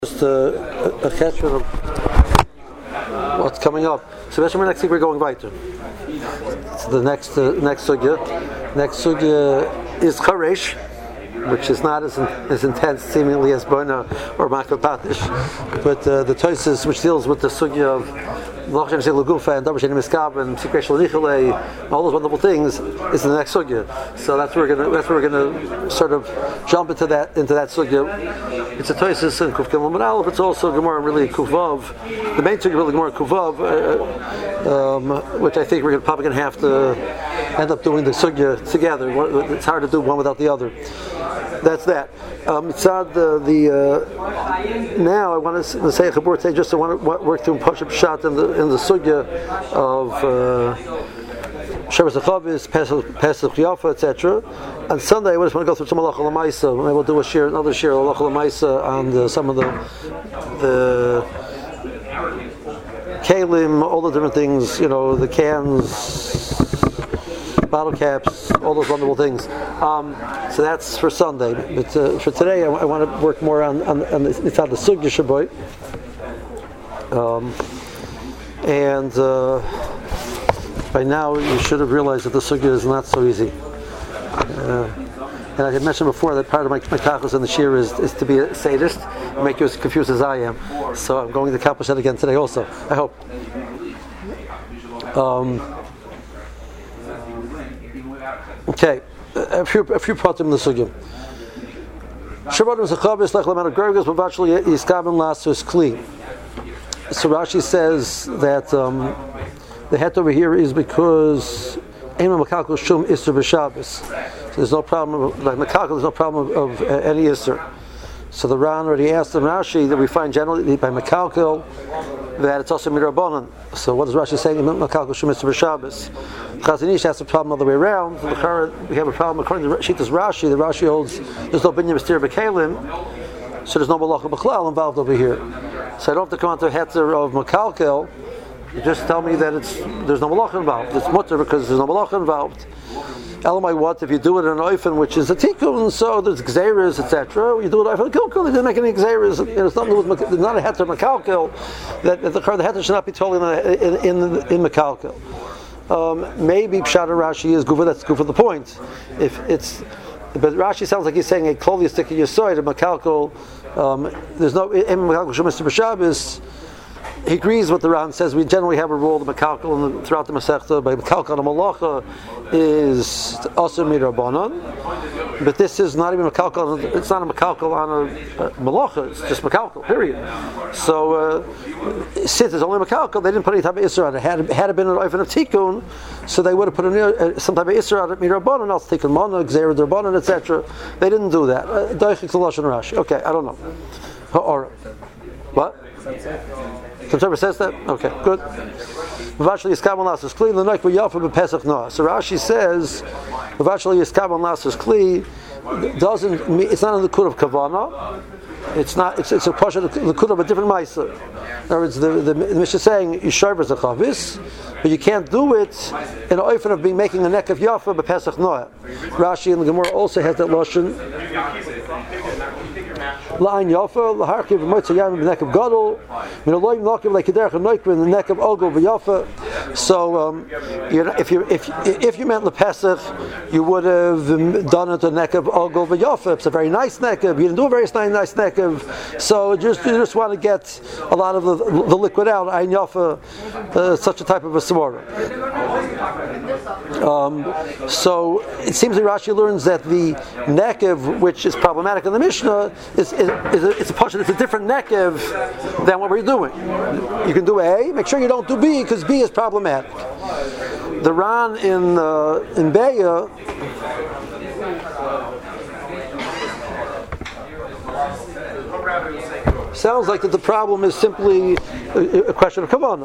Just a catch of what's coming up. So next week we're going weiter. So the next sugya. Next sugya is charesh, which is not as intense seemingly as Bona or Makar Patish, but the Tosis, which deals with the sugya of Lagufa and Dabar Sheni Miskab and Sikresh Nichole, all those wonderful things, is the next sugya. So that's where we're gonna sort of jump into that sugya. It's a Tosis and Kuf Gimel Amud Aleph. It's also Gemara really Kuvav. The main sugya really Gemara Kuvav, which I think we're probably going to have to end up doing the sugya together. It's hard to do one without the other. That's that. Now I want to say a chabur today. Just I want to work through Pashup Shat in the sugya of Shabbos Chavis, Pesach Yafa, etc. On Sunday, I just want to go through some halacha l'maisa. Maybe we'll do another share halacha l'maisa on some of the kalim, all the different things. You know, the cans, bottle caps, all those wonderful things. So that's for Sunday. But for today, I want to work more on the sugya shaboy. And by now, you should have realized that the sugya is not so easy. And I had mentioned before that part of my tachlis in the shir is to be a sadist and make you as confused as I am. So I'm going to accomplish that again today also, I hope. Okay, a few parts in the sugya. So Rashi says that the het over here is because so there's no problem like Makalkal, there's no problem of any Isser. So the Ran already asked in Rashi that we find generally by Makalkal that it's also Mirabanan. So what is Rashi saying? Makalkal Shum Isser B'Shabbos. Chazanish has a problem all the way around. We have a problem according to Shitas Rashi. The Rashi holds there's no Binyam Mystir B'Kalim, so there's no Malacha B'Chlal involved over here. So I don't have to come on to a heter of Makalkal. You just tell me that there's no malacha involved. It's mutter because there's no malacha involved. Elamai, what if you do it in an oifen which is a tikkun, so there's gzeiras, etc. You do it in an oifen, they didn't make any gzeiras. It's not a heter makalkel. That the heter should not be told in makalkel. Maybe Pshat Rashi is gufa. That's gufa the point. But Rashi sounds like he's saying a kloli stick in your side of makalkel. There's no in makalkel shemisr b'Shabbos. He agrees with the Ran, says we generally have a rule the Makalkal throughout the Masechta, by Makalkal the Malacha is also Mirabanan, but this is not even Makalkal, it's not a Makalkal on a Malacha, it's just Makalkal, period. So, since it's only Makalkal, they didn't put any type of Isra on it. Had it been an Oifen of Tikkun, so they would have put some type of Isra on it, Mirabanan, also Tikkun Mana, Gzeir Derbanan, etc. They didn't do that. Daichik Lashon Rashi. Okay, I don't know. Or, what? The Torah says that? Okay, good. So Rashi says, it's not in the Kud of Kavana. It's a portion of the Kud of a different Maisa. In other words, the Mishnah is saying Yisharv is a Chavis, but you can't do it in an oifen of making a neck of Yafa by Pesach Noah. Rashi in the Gemara also has that Lashon. La'ain Yafa, l'harkiv v'motzah yam in the neck of Gadol, min aloyim lakiv like Kederach and Noikva in the neck of Ogel v'Yafa. So, if you meant LePesach, you would have done it the neck of Ogel v'Yafa. It's a very nice neck of. You didn't do a very nice neck of. So you just want to get a lot of the liquid out. Ain Yafa, such a type of a samora. So it seems that Rashi learns that the nekev, which is problematic in the Mishnah, it's a portion. It's a different nekev than what we're doing. You can do A. Make sure you don't do B because B is problematic. The Ran in Beya. Sounds like that the problem is simply a question of kavanah.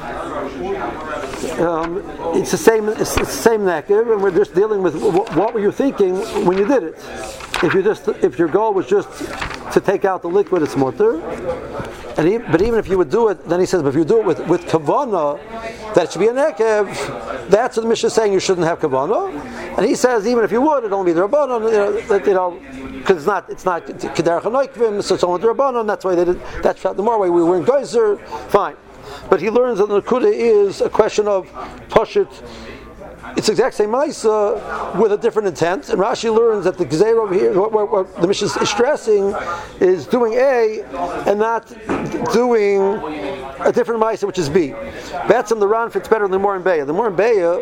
It's the same nekev, and we're just dealing with what were you thinking when you did it. If your goal was just to take out the liquid, it's mutter. But even if you would do it, then he says, but if you do it with kavanah, that should be a nekev. That's what the Mishnah is saying. You shouldn't have kavanah. And he says, even if you would, it'll only be the rabbanon. because it's not Kederach HaNoikvim, so it's only the Rabbanon. That's why they did. That's the more way we were in Geyser. Fine, but he learns that the Nakuda is a question of Pashut. It's the exact same Maisa with a different intent. And Rashi learns that the Gzeir over here, what the Mishnah is stressing, is doing A and not doing a different Maisa, which is B. Betzim, the Ran fits better than the more in Beya. The more in Beya,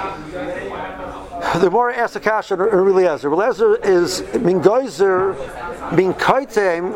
the more asks Akash and Eliezer. Eliezer is min Geyser, min Kaitem,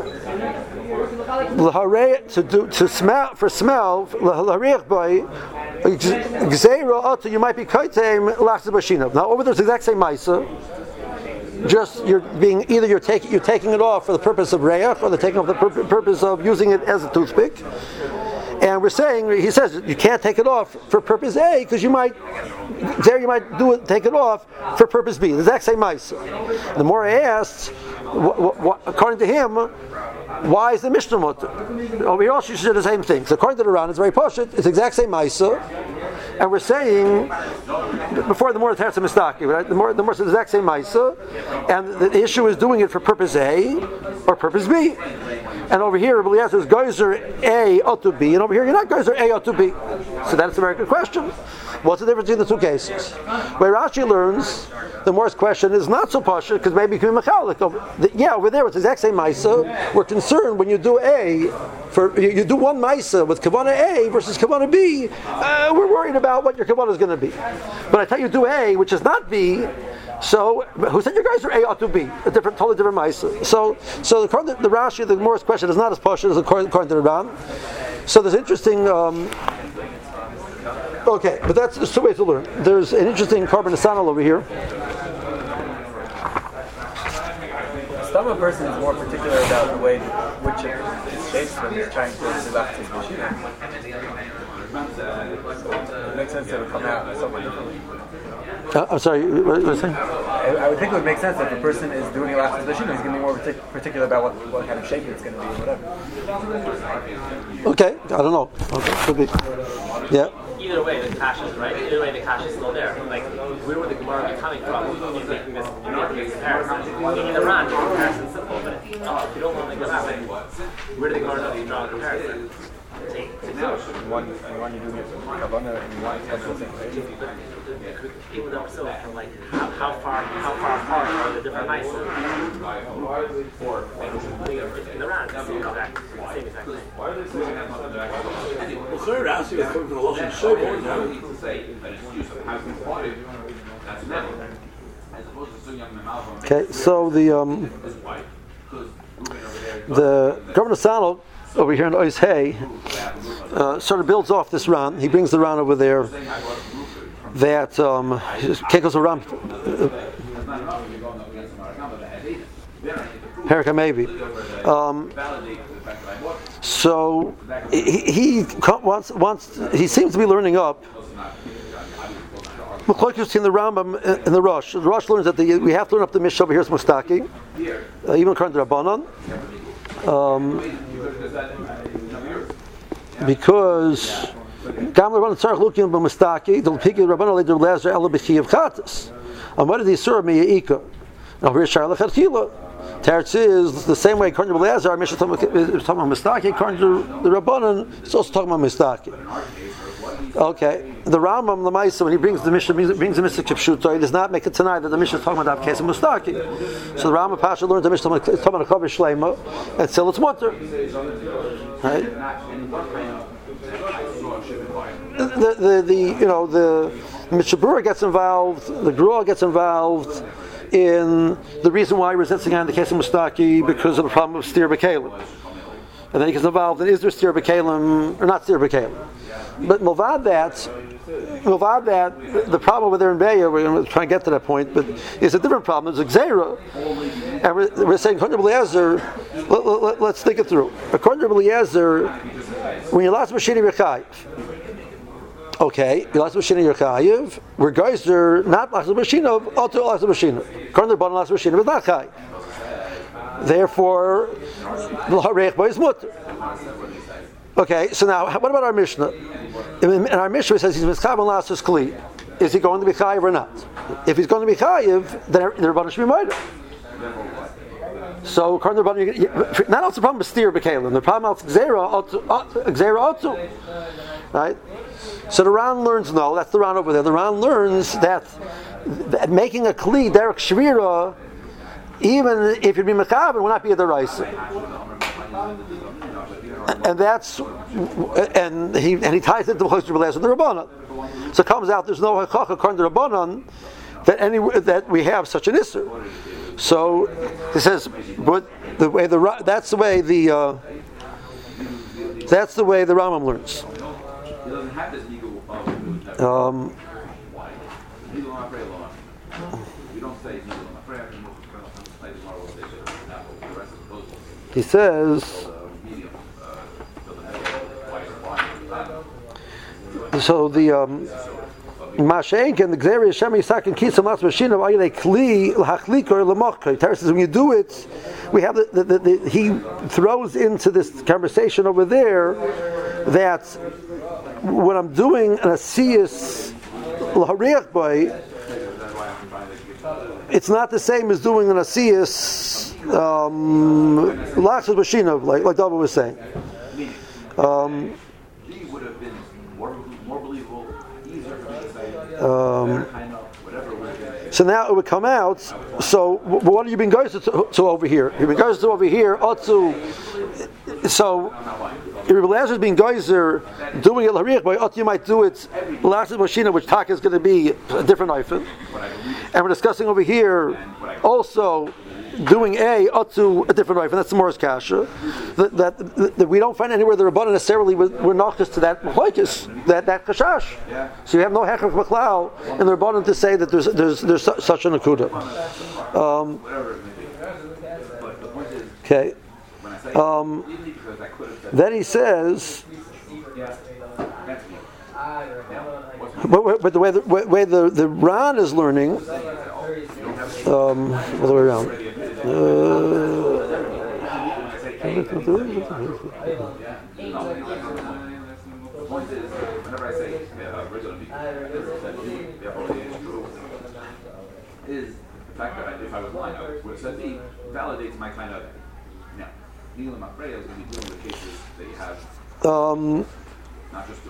to smell for smell l'harich by gzeira ata you might be kaitem lachzeh b'shinav. Now over there it's the exact same ma'isa. Just you're taking it off for the purpose of reach, or taking off the purpose of using it as a toothpick. And we're saying, he says, you can't take it off for purpose A because you might take it off for purpose B. The exact same ma'isa. The more I asked, according to him, why is the Mishnah mutter? Over here also you should do the same thing. So according to the Ran, it's very poshut. It's the exact same ma'isa, and we're saying before the more teretz mistaki, right? The more says the exact same ma'isa, and the issue is doing it for purpose A or purpose B. And over here, Eliezer is Geyser A ought to B, and over here you're not Geyser A ought to B. So that's a very good question. What's the difference between the two cases? Where Rashi learns, the Mor's question is not so posh because maybe you can be mechalik. Over there it's the exact same ma'isa. We're concerned when you do A, you do one ma'isa with kavanah A versus kavanah B. We're worried about what your kavanah is going to be. But I tell you do A, which is not B. So who said you guys are A ought to B? A totally different ma'isa. So according to the Rashi, the Mor's question is not as posh as according to the Ran. So there's interesting. Okay, but there's two ways to learn. There's an interesting carbon asanal over here. Some person is more particular about the way which it shapes when they're trying to select his machine. It makes sense that it would come out somewhat differently. I'm sorry, what was you saying? I would think it would make sense that if the person is doing elapsed machine, he's going to be more particular about what kind of shape it's going to be or whatever. Okay, I don't know. Okay, could be. Yeah. Either way, the cash is right. Either way, the cash is still there. Like, where would the Gemara be coming from in making this comparison? In the Ran, the comparison is simple, but if you don't want to go that way, where do the Gemara know you draw the comparison? One you do kavanah and you want to the same way. Even though so from like how far apart are the different mice? Or in the Ran, it's the exact same thing. Well, third answer is coming from the Lashon Shobor now. Okay, so the Governor Salo over here in Ois Hay sort of builds off this Ran. He brings the Ran over there that Kekos Ran Perika maybe. So he seems to be learning up. Machlokes in the Rambam and the Rosh. The Rosh learns that we have to learn up the Mishnah over here is Mustaki, even according to Rabbanon. Because Gam Rabbanon Tzarech Lukim b'Mustaki, the Piki Rabbanon Leider Lezer Ela B'Chiyav Chatas. And what did he serve me Yeika? Now here's Shar Lechatchila. Teretz is the same way according to Lezer. Our Mishnah is talking about Mustaki. According to the Rabbanon, it's also talking about Mustaki. Okay, the Rambam the Maisa when he brings the Mishnah Kipshuto, he does not make it tonight that the Mishnah is talking about case of Mustaki. So the Rambam Pasha learned the Mishnah is talking about Chavish Shleima, and still it's mutter. Right? The Mishabura gets involved, the Grua gets involved in the reason why we're sitting on the case of Mustaki because of the problem of Stir B'Kalim. And then he gets involved in is there Stir B'Kalim or not Stir B'Kalim. But Milvad that, the problem over there in Beya, we're going to try and get to that point, but it's a different problem. There's a Gzeira. And we're saying, according to Eliezer, let's think it through. According to Eliezer, when you lost Mashini Rechayiv, okay, you lost Mashini Rechayiv, we're Geyser, not lost Mashinov, also lost Mashinov. According to the bottom, lost Mashinov is not Chayiv. Therefore, L'harech Bo is Mutter. Okay, so now, what about our Mishnah? In our Mishnah, it says he's Miskav and Lassus Kli. Is he going to be Chayiv or not? If he's going to be Chayiv, then the Rebbeinu should be Moed. So according to the Rabbanan, not also the problem with steer bekalim. The problem of gzeira otu, right? So the Ran learns that's the Ran over there. The Ran learns that making a kli derek shvira, even if you'd be mekaber, will not be a deraisa. And he ties it to the Chosher B'Lezer and the Rabbanan. So it comes out there's no hachach according to the Rabbanan that we have such an issur. So he says, but that's the way the Rambam learns. He says. So the Mashenk and the Gzeira Hashem Yisak and Kisam Las Machine of Ayile Kli Hachlik or Lamachka. Terry says when you do it, we have he throws into this conversation over there that when I'm doing an Asiyas L'Hariach Bay, it's not the same as doing an Asiyas Lachas Mashinov, like David was saying. So now it would come out. So what have you been going to over here? You've been going to over here. So if Eliezer is being geyser doing it l'harich by you might do it last machina, which taka is going to be a different item. And we're discussing over here also doing a different item. That's the Morris Kasha. That we don't find anywhere the Rabbanan necessarily were nachas to that machlokes, that kashash. So you have no hechach machlal in the Rabbanan to say that there's such a nakuda. Okay. Then he says, but the way the Ran is learning, all the way around. Is the fact that if I was lying, would have said me validates my kind of Neil and Mafreya is going to be dealing with cases that you have not just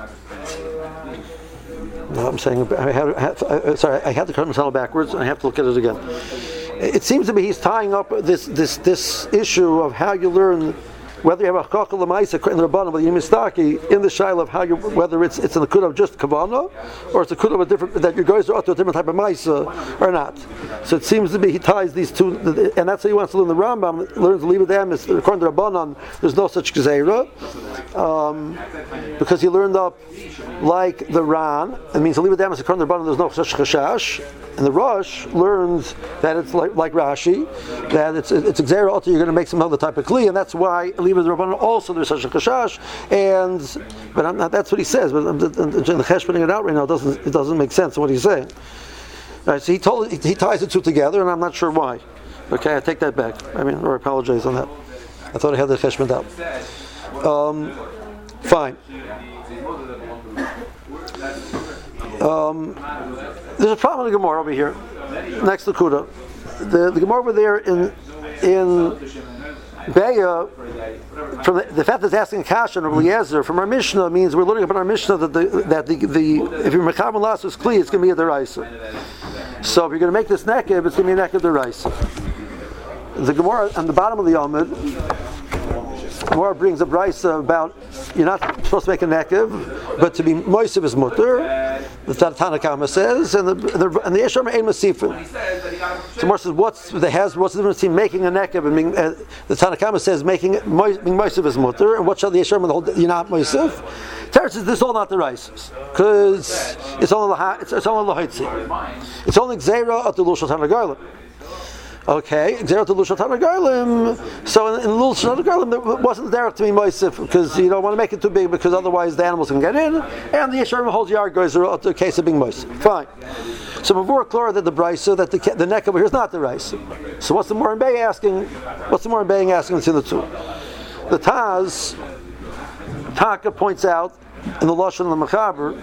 no, I'm saying I had to cut myself backwards and I have to look at it again. It seems to me he's tying up this issue of how you learn whether you have a chakal l'maisa in the Rabbanan, whether you mistaki in the shaila of how you whether it's a nakuda of just kavana or it's a nakuda of a different that you go to a different type of maisa or not. So it seems to me he ties these two, and that's how he wants to learn the Rambam. Learns to leave it them is according to Rabbanan. There's no such gezeira because he learned up like the Ran. It means to leave it them is according to Rabbanan. There's no such chashash. And the Rosh learns that it's like Rashi, that it's a gezeira. Also, you're going to make some other type of kli, and that's why. Even the Rabbanan also there's such a kashash, but I'm not. That's what he says. But the cheshboning it out right now it doesn't make sense what he's saying. All right, so he ties the two together, and I'm not sure why. Okay, I take that back. I apologize on that. I thought I had the cheshbon out. Fine. There's a problem in the Gemara over here, next to Kuda. The Gemara over there in Beya, from the fact that it's asking Kasha and Eliezer from our Mishnah means we're learning about our Mishnah that the if you're Mechab and Las is Kli, it's going to be a deraisa. So if you're going to make this nekeb, it's going to be a nekeb deraisa. The Gemara on the bottom of the Yomid, Gemara brings a brisa about you're not supposed to make a nekev, but to be moisiv is mutter. The Tanna Kama says, and the Yeshar Ein Masifin. So Gemara says, what's the difference between making a nekev and being? The Tanna Kama says being moisiv is mutter, and what shall the Yeshar you're not moisiv? Teretz says this is all not the rices because it's only lahitzi. It's only gzeira at the lushal Tanna. Okay, Gzerat Lushat HaGarlim. So in Lushat HaGarlim, it wasn't there to be Moisif because you don't want to make it too big because otherwise the animals can get in, and the Yesharim holds yard goes to the case of being Moisif. Fine. So before Chlora did the Brisa that the neck over here is not the rice. So what's the Moran Bay asking? What's the Moran Bay asking between the two? The Taz Taka points out in the Lashon of the Mechaber.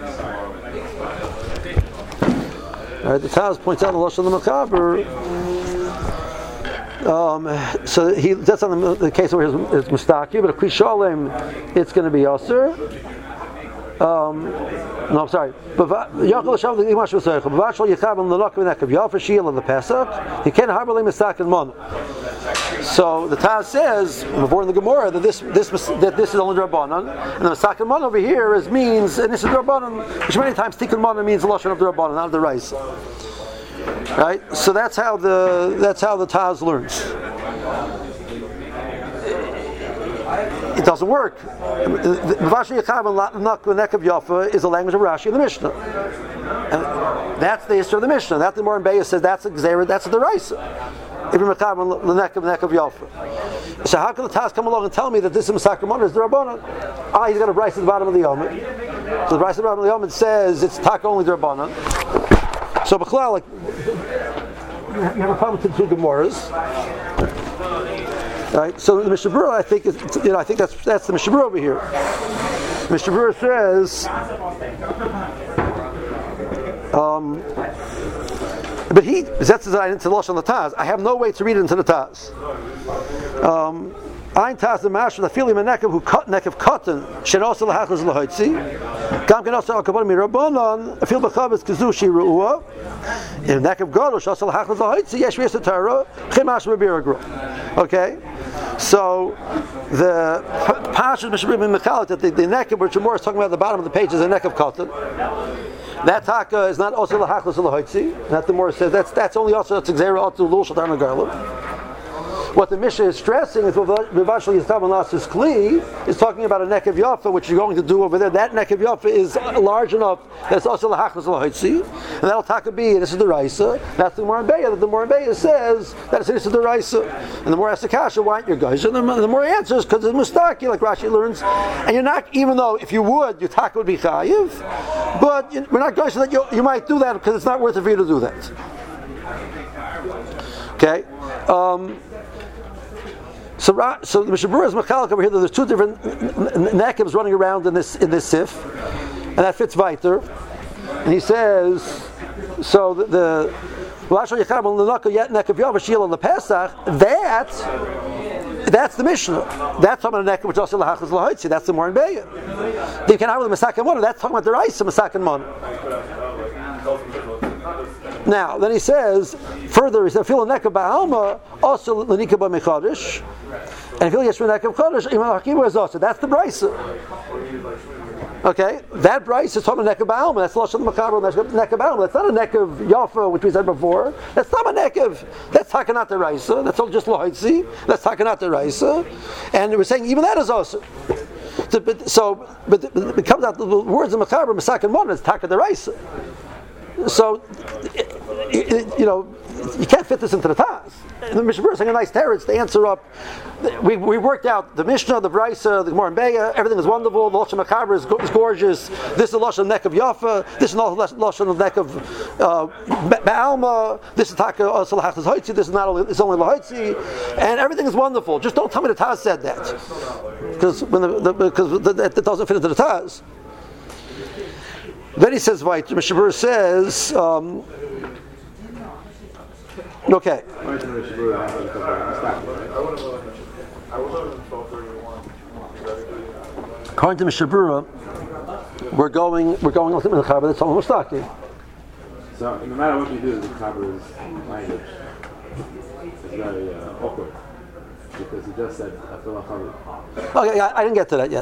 All right, the Taz points out in the Lashon of the Mechaber So that's on the case where it's mustaki, but a krishalim, it's going to be aser. No, I'm sorry. Yachol Hashem the Imash V'Soicha. B'vashal Yechavim l'nok v'nekav Yafa Shiel on the Pesach. He can't harbor le mistaken mon. So the Taz says before in the Gemara that this is only Rabbanan, and the mistaken mon over here means, and this is Rabbanan, which many times tikkun mon means the lashon of the Rabbanan, not the Reis. Right. So that's how the Taz learns. It doesn't work. Mavashi Yecham Nekav Yafa is the language of Rashi in the Mishnah, and that's the history of the Mishnah. That the Moran Beis says that's the Gzeira, that's the Reisa. Ibn Mekam Nekav Yafa. So how can the Taz come along and tell me that this is Masakar Mon is the Rabbanan? He's got a Bryce at the bottom of the Yomid. So the Bryce at the bottom of the Yomid says it's Tak only the Rabbanan. So B'chlal, like you have a problem with the two Gemaras. Right, so the Mishnah Berurah, I think that's the Mishnah Berurah over here. Mishnah Berurah says, but that's designed into the Lashon the Taz. I have no way to read it into the Taz. Ein Taz the Mashal the Filim Nekav who cut Nekav cotton Shenos lahachos lahoitzi. Gam kenos al kabon mirabanan. Fil b'chavos kazushi ruah. In Nekav Gadol Shenos lahachos lahoitzi yesh v'yes Torah chimash b'biragro. Okay. So the Pashas Mishmrim Mechal that the Nekav, which Gemara is talking about at the bottom of the page, is a Nekav cotton. That taka is not also lahachos lahoitzi. That the Gemara says that's only also that's Gzeira also lul shatan garlim. What the Mishnah is stressing is Vivashal Yistav and Lassus Kli is talking about a Nekav Yafa, which you're going to do over there. That Nekav Yafa is large enough that it's also Lahachos Lahoitzi, and that'll taka be, this is the Raisa. That's the Moran Beya. That the Moran Beya says that this is the Raisa. And the more asks the Kasha, why aren't your guys? And the more answers, because it's Mustaki, like Rashi learns. And you're not, even though if you would, your taka would be Chayiv, but we're not going so that you might do that because it's not worth it for you to do that. Okay? So the Mishnah Berurah is machalik over here. There's two different nekavs running around in this sif, and that fits weiter. And he says, so the that's the Mishnah. That's talking about a nekav which also lahachos lahoitzi. That's the Moran Beya. You can have the masakan mon. That's talking about the Raisa masakan mon. Now, then he says further. He said, "Fil nekav ba'alma also l'nika b'mechadish." And if you get Kodesh, that's the Brisa. Okay, that Brisa is talking about Nekav Ba'alma. That's Lashon Makaber. That's Nekav Ba'alma. That's not a Nekav Yafa, which we said before. That's not a Nekav. That's Takanat the Raisa. That's all just Lohoitzi. That's Takanat the Raisa. And we're saying even that is also. But it comes out the words of Makaber, Masak and Mon is Takanat the Raisa. So, you can't fit this into the Taz. And the Mishnah Berurah is saying a nice teretz to answer up. We worked out the Mishnah, the Brisa, the Gemara and Beya. Everything is wonderful. The Lashon Makaber is gorgeous. This is the Lashon Nekav Yafa. This is the Lashon Nekav Ba'alma. This is Taka Salachas Hoitzi. This is not only it's only Lahoitzi, and everything is wonderful. Just don't tell me the Taz said that, because that doesn't fit into the Taz. Then he says, "Vayt." Mishnah Berurah says. Okay. According to Mishnah Berurah, we're going ultimately the Chaber that's almost Mustaki. So no matter what you do, the Chaber's language is very awkward because he just said Afil Chaber. Okay, I didn't get to that yet.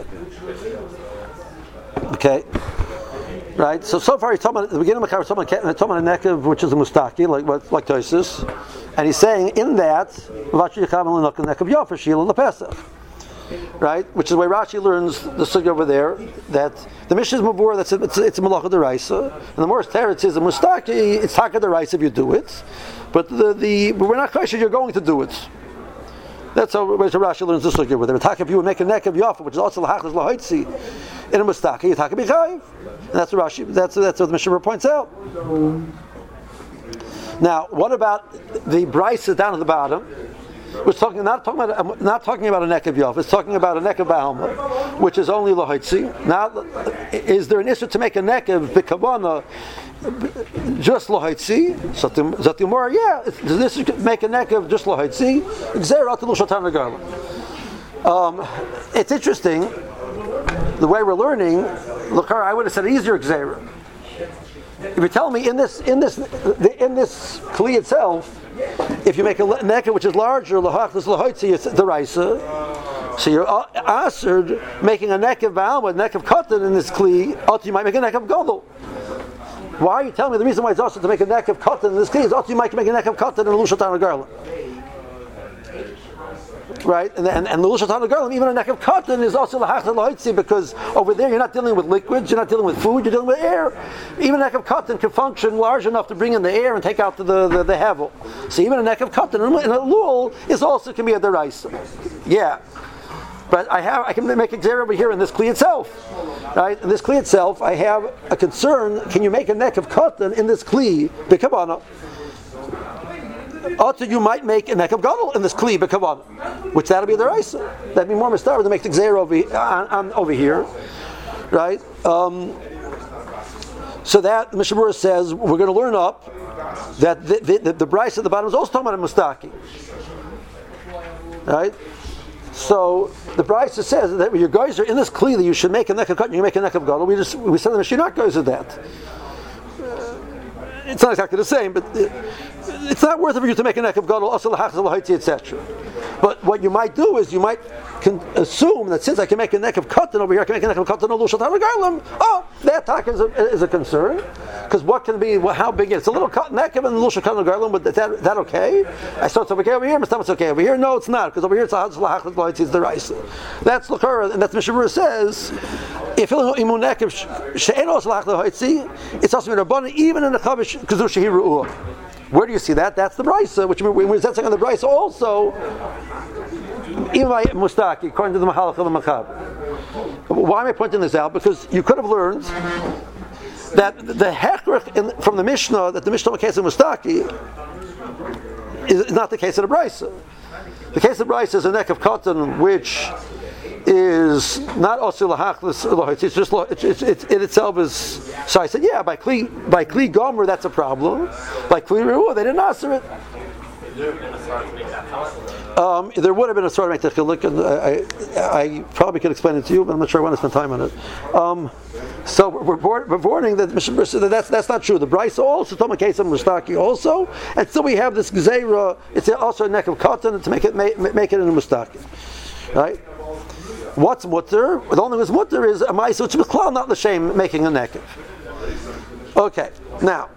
Okay. Right, so far he's talking about at the beginning of the Chaber, talking about a nekav which is a mustaki, like Tosis, and he's saying in that nekav yafa shil lepesach, right, which is the way Rashi learns the sugya over there that the Mishnah is mavur that's it's a malacha deraisa, and the more teretz is a mustaki, it's taka deraisa if you do it, but but we're not quite sure you're going to do it. That's how Rashi learns the sugya with it. If you would make a nekav yafa, which is also lahachos lahoitzi, in a mustaki, you taka b'chayiv. And that's what Rashi. That's what the Mishnah Berurah points out. Now, what about the Brisa down at the bottom? we're not talking about a neck of yof. It's talking about a neck of ba'alma, which is only lahaitzi. Now, is there an issue to make a neck of b'kavana just lahaitzi? Zatimor, yeah. This is make a neck of just lahaitzi. It's interesting the way we're learning. Look, I would have said easier gzeira. If you tell me in this kli itself, if you make a neck which is larger, lahachlis lahaitzi, it's deraisa. So you're answered making a neck of ba'alma, a neck of katan in this kli. Also, you might make a neck of gadol. Why are you telling me the reason why it's also to make a neck of katan in this kli is also you might make a neck of katan in a lushatan garland? Right, and the lushatan garland, even a neck of cotton is also lahachta lahaitzi, because over there you're not dealing with liquids, you're not dealing with food, you're dealing with air. Even a neck of cotton can function large enough to bring in the air and take out the hevel. So even a neck of cotton in a lul is also can be a deraisa. Yeah, but I can make a gzeira over here in this kli itself. Right, in this kli itself, I have a concern. Can you make a neck of cotton in this kli b'kavana? Also, you might make a neck of gadol in this kli b'kavana, which that'll be the deraisa. That'd be more mistar to make the gzeira over here, right? So that Mishnah Berurah says we're going to learn up that the bryce at the bottom is also talking about a mustaki, right? So the bryce says that when your guys are in this kli that you should make a neck of cotton, you make a neck of gadol. We said the Mishnah not goes with that. It's not exactly the same, but it's not worth it for you to make a neck of gadol, also lahachas lahaitzi, etc. But what you might do is you might assume that since I can make a neck of cotton over here, I can make a neck of cotton on lushatan garland. Oh, that talk is a concern, because what can be how big it's a little neck of a lushatan garland. But that okay? I thought it's okay over here, but it's okay over here. No, it's not, because over here it's lahachas lahaitzi, it's the rice. That's l'kara, and that's Mishnah Berurah says. If imun neck of she'enos lahachas lahaitzi, it's also in rabbanan even in the chavish kazush hiru'ah. Where do you see that? That's the brisa, which when that's on the brisa also. Even by mustaki, according to the Mahalach of the Machab. Why am I pointing this out? Because you could have learned that the hechrich from the Mishnah, that the Mishnah in the case of mustaki is not the case of the brisa. The case of the brisa is a neck of cotton, which is not also lahachlis lahaitzi. It's just it itself is. So I said, yeah, by kli gomer that's a problem. By kli ruah they didn't answer it. There would have been a sort of make the look, and I probably could explain it to you, but I'm not sure I want to spend time on it. So we're warning that that's not true. The Bryce also told a case of mustaki also, and still we have this gzeira. It's also a neck of cotton to make it in a mustaki, right? What's mutter? The only thing that's mutter is a ma'isa which is not the shame making a neck. Okay, now.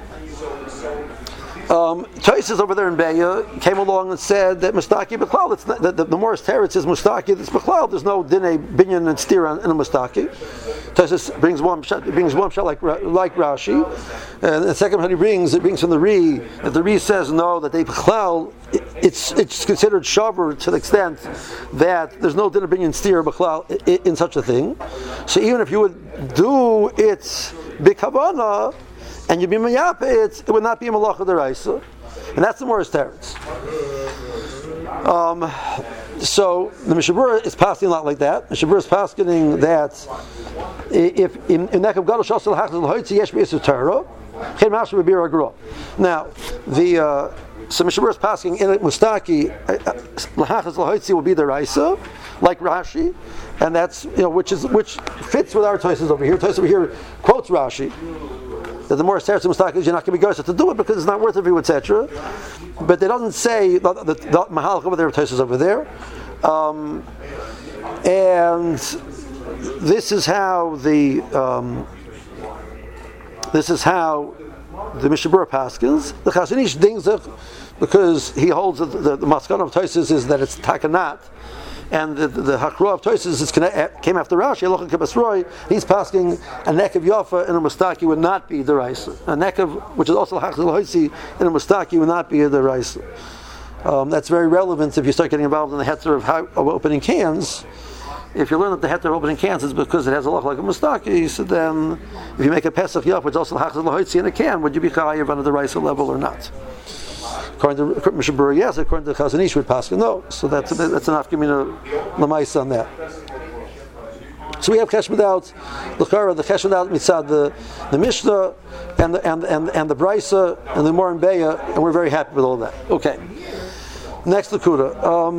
Tosis over there in Beya came along and said that mustaki b'klal. It's not, the Morris Teretz is mustaki. It's b'klal. There's no dinei binyan and stira in a mustaki. Tosis brings one shot like Rashi, and the second one he brings from the Ri. That the Ri says no, that they b'klal. It's considered shaver to the extent that there's no dinei binyan stira b'klal in such a thing. So even if you would do it b'kavana, and you'd be mayape, it would not be a malacha deraisa, and that's the Morris Teretz. So the Mishnah Berurah is passing a lot like that. Mishnah Berurah is passing that if in neck of gadol shasel hachas l'hoitzi yesh b'isur Torah, chen mashu b'bir agro. Now so Mishnah Berurah is passing in mustaki l'hachas l'hoitzi will be deraisa, like Rashi, and that's which fits with our Tosis over here. Tosis over here quotes Rashi. That the more Teretz Mustaki is you're not going to be going to do it because it's not worth it for you, etc. But it doesn't say the Mahalach over there, Tosis over there, and this is how the Mishnah Berurah paskins. The Chazon Ish dings it because he holds that the maskana of Tosis is that it's takanat. And the Hakra of Tosis came after Rashi. He's passing a neck of Yafa in a mustaki would not be the Raisa. A neck of which is also Hachzil Hoitzi in a mustaki would not be the Raisa. That's very relevant if you start getting involved in the heter of opening cans. If you learn that the heter of opening cans is because it has a look like a mustaki, so then if you make a Pesach Yafa, which is also Hachzil Hoitzi in a can, would you be chayav on the Raisa level or not? According to Mishnah Berurah, yes. According to Chazon Ish with Pascha, no. So that's an afkamina l'maisa on that. So we have chesh without the chesh without mitzad the Mishnah and the Brisa and the Moran Beya, and we're very happy with all that. Okay. Next Lakuda.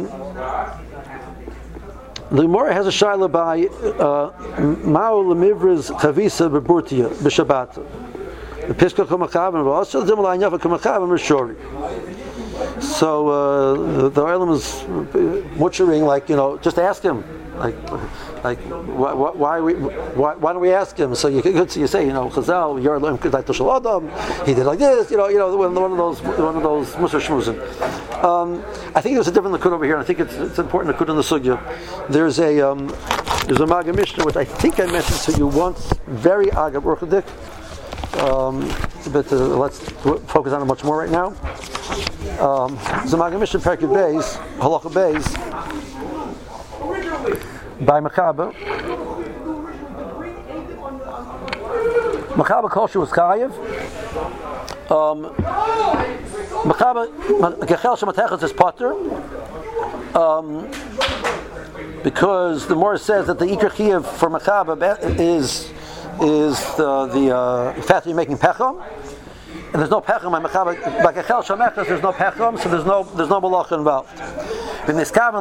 The Gemara has a shaila by Ma'u Lemivriz Chavisa Beburtia B'Shabbat. The Piska Kumachavim V'Asher Zimla Anyafa Kumachavim Rishori. So the Olam is butchering, just ask him. Why don't we ask him? So you say, Chazal, you're Adam. He did like this, one of those Musar Shmuzim. I think there's a different Lakud over here, and I think it's important Lakud in the Sugya. There's a Maga Mishnah, which I think I mentioned to you once, very Agab Urchadik, but let's focus on it much more right now. There's a Maga Mishnah, Perkei Beis, Halacha Beis, by Mechaba. Mechaba Kosher was Chayiv. Mechaba Gechel Shematechas is Potter. Because the Morah says that the Iker Chiyav for Mechaba is the fact that you're making Pecham. And there's no Pecham by Mechaba. By Gechel Shematechas there's no Pecham, so there's no Malacha involved. But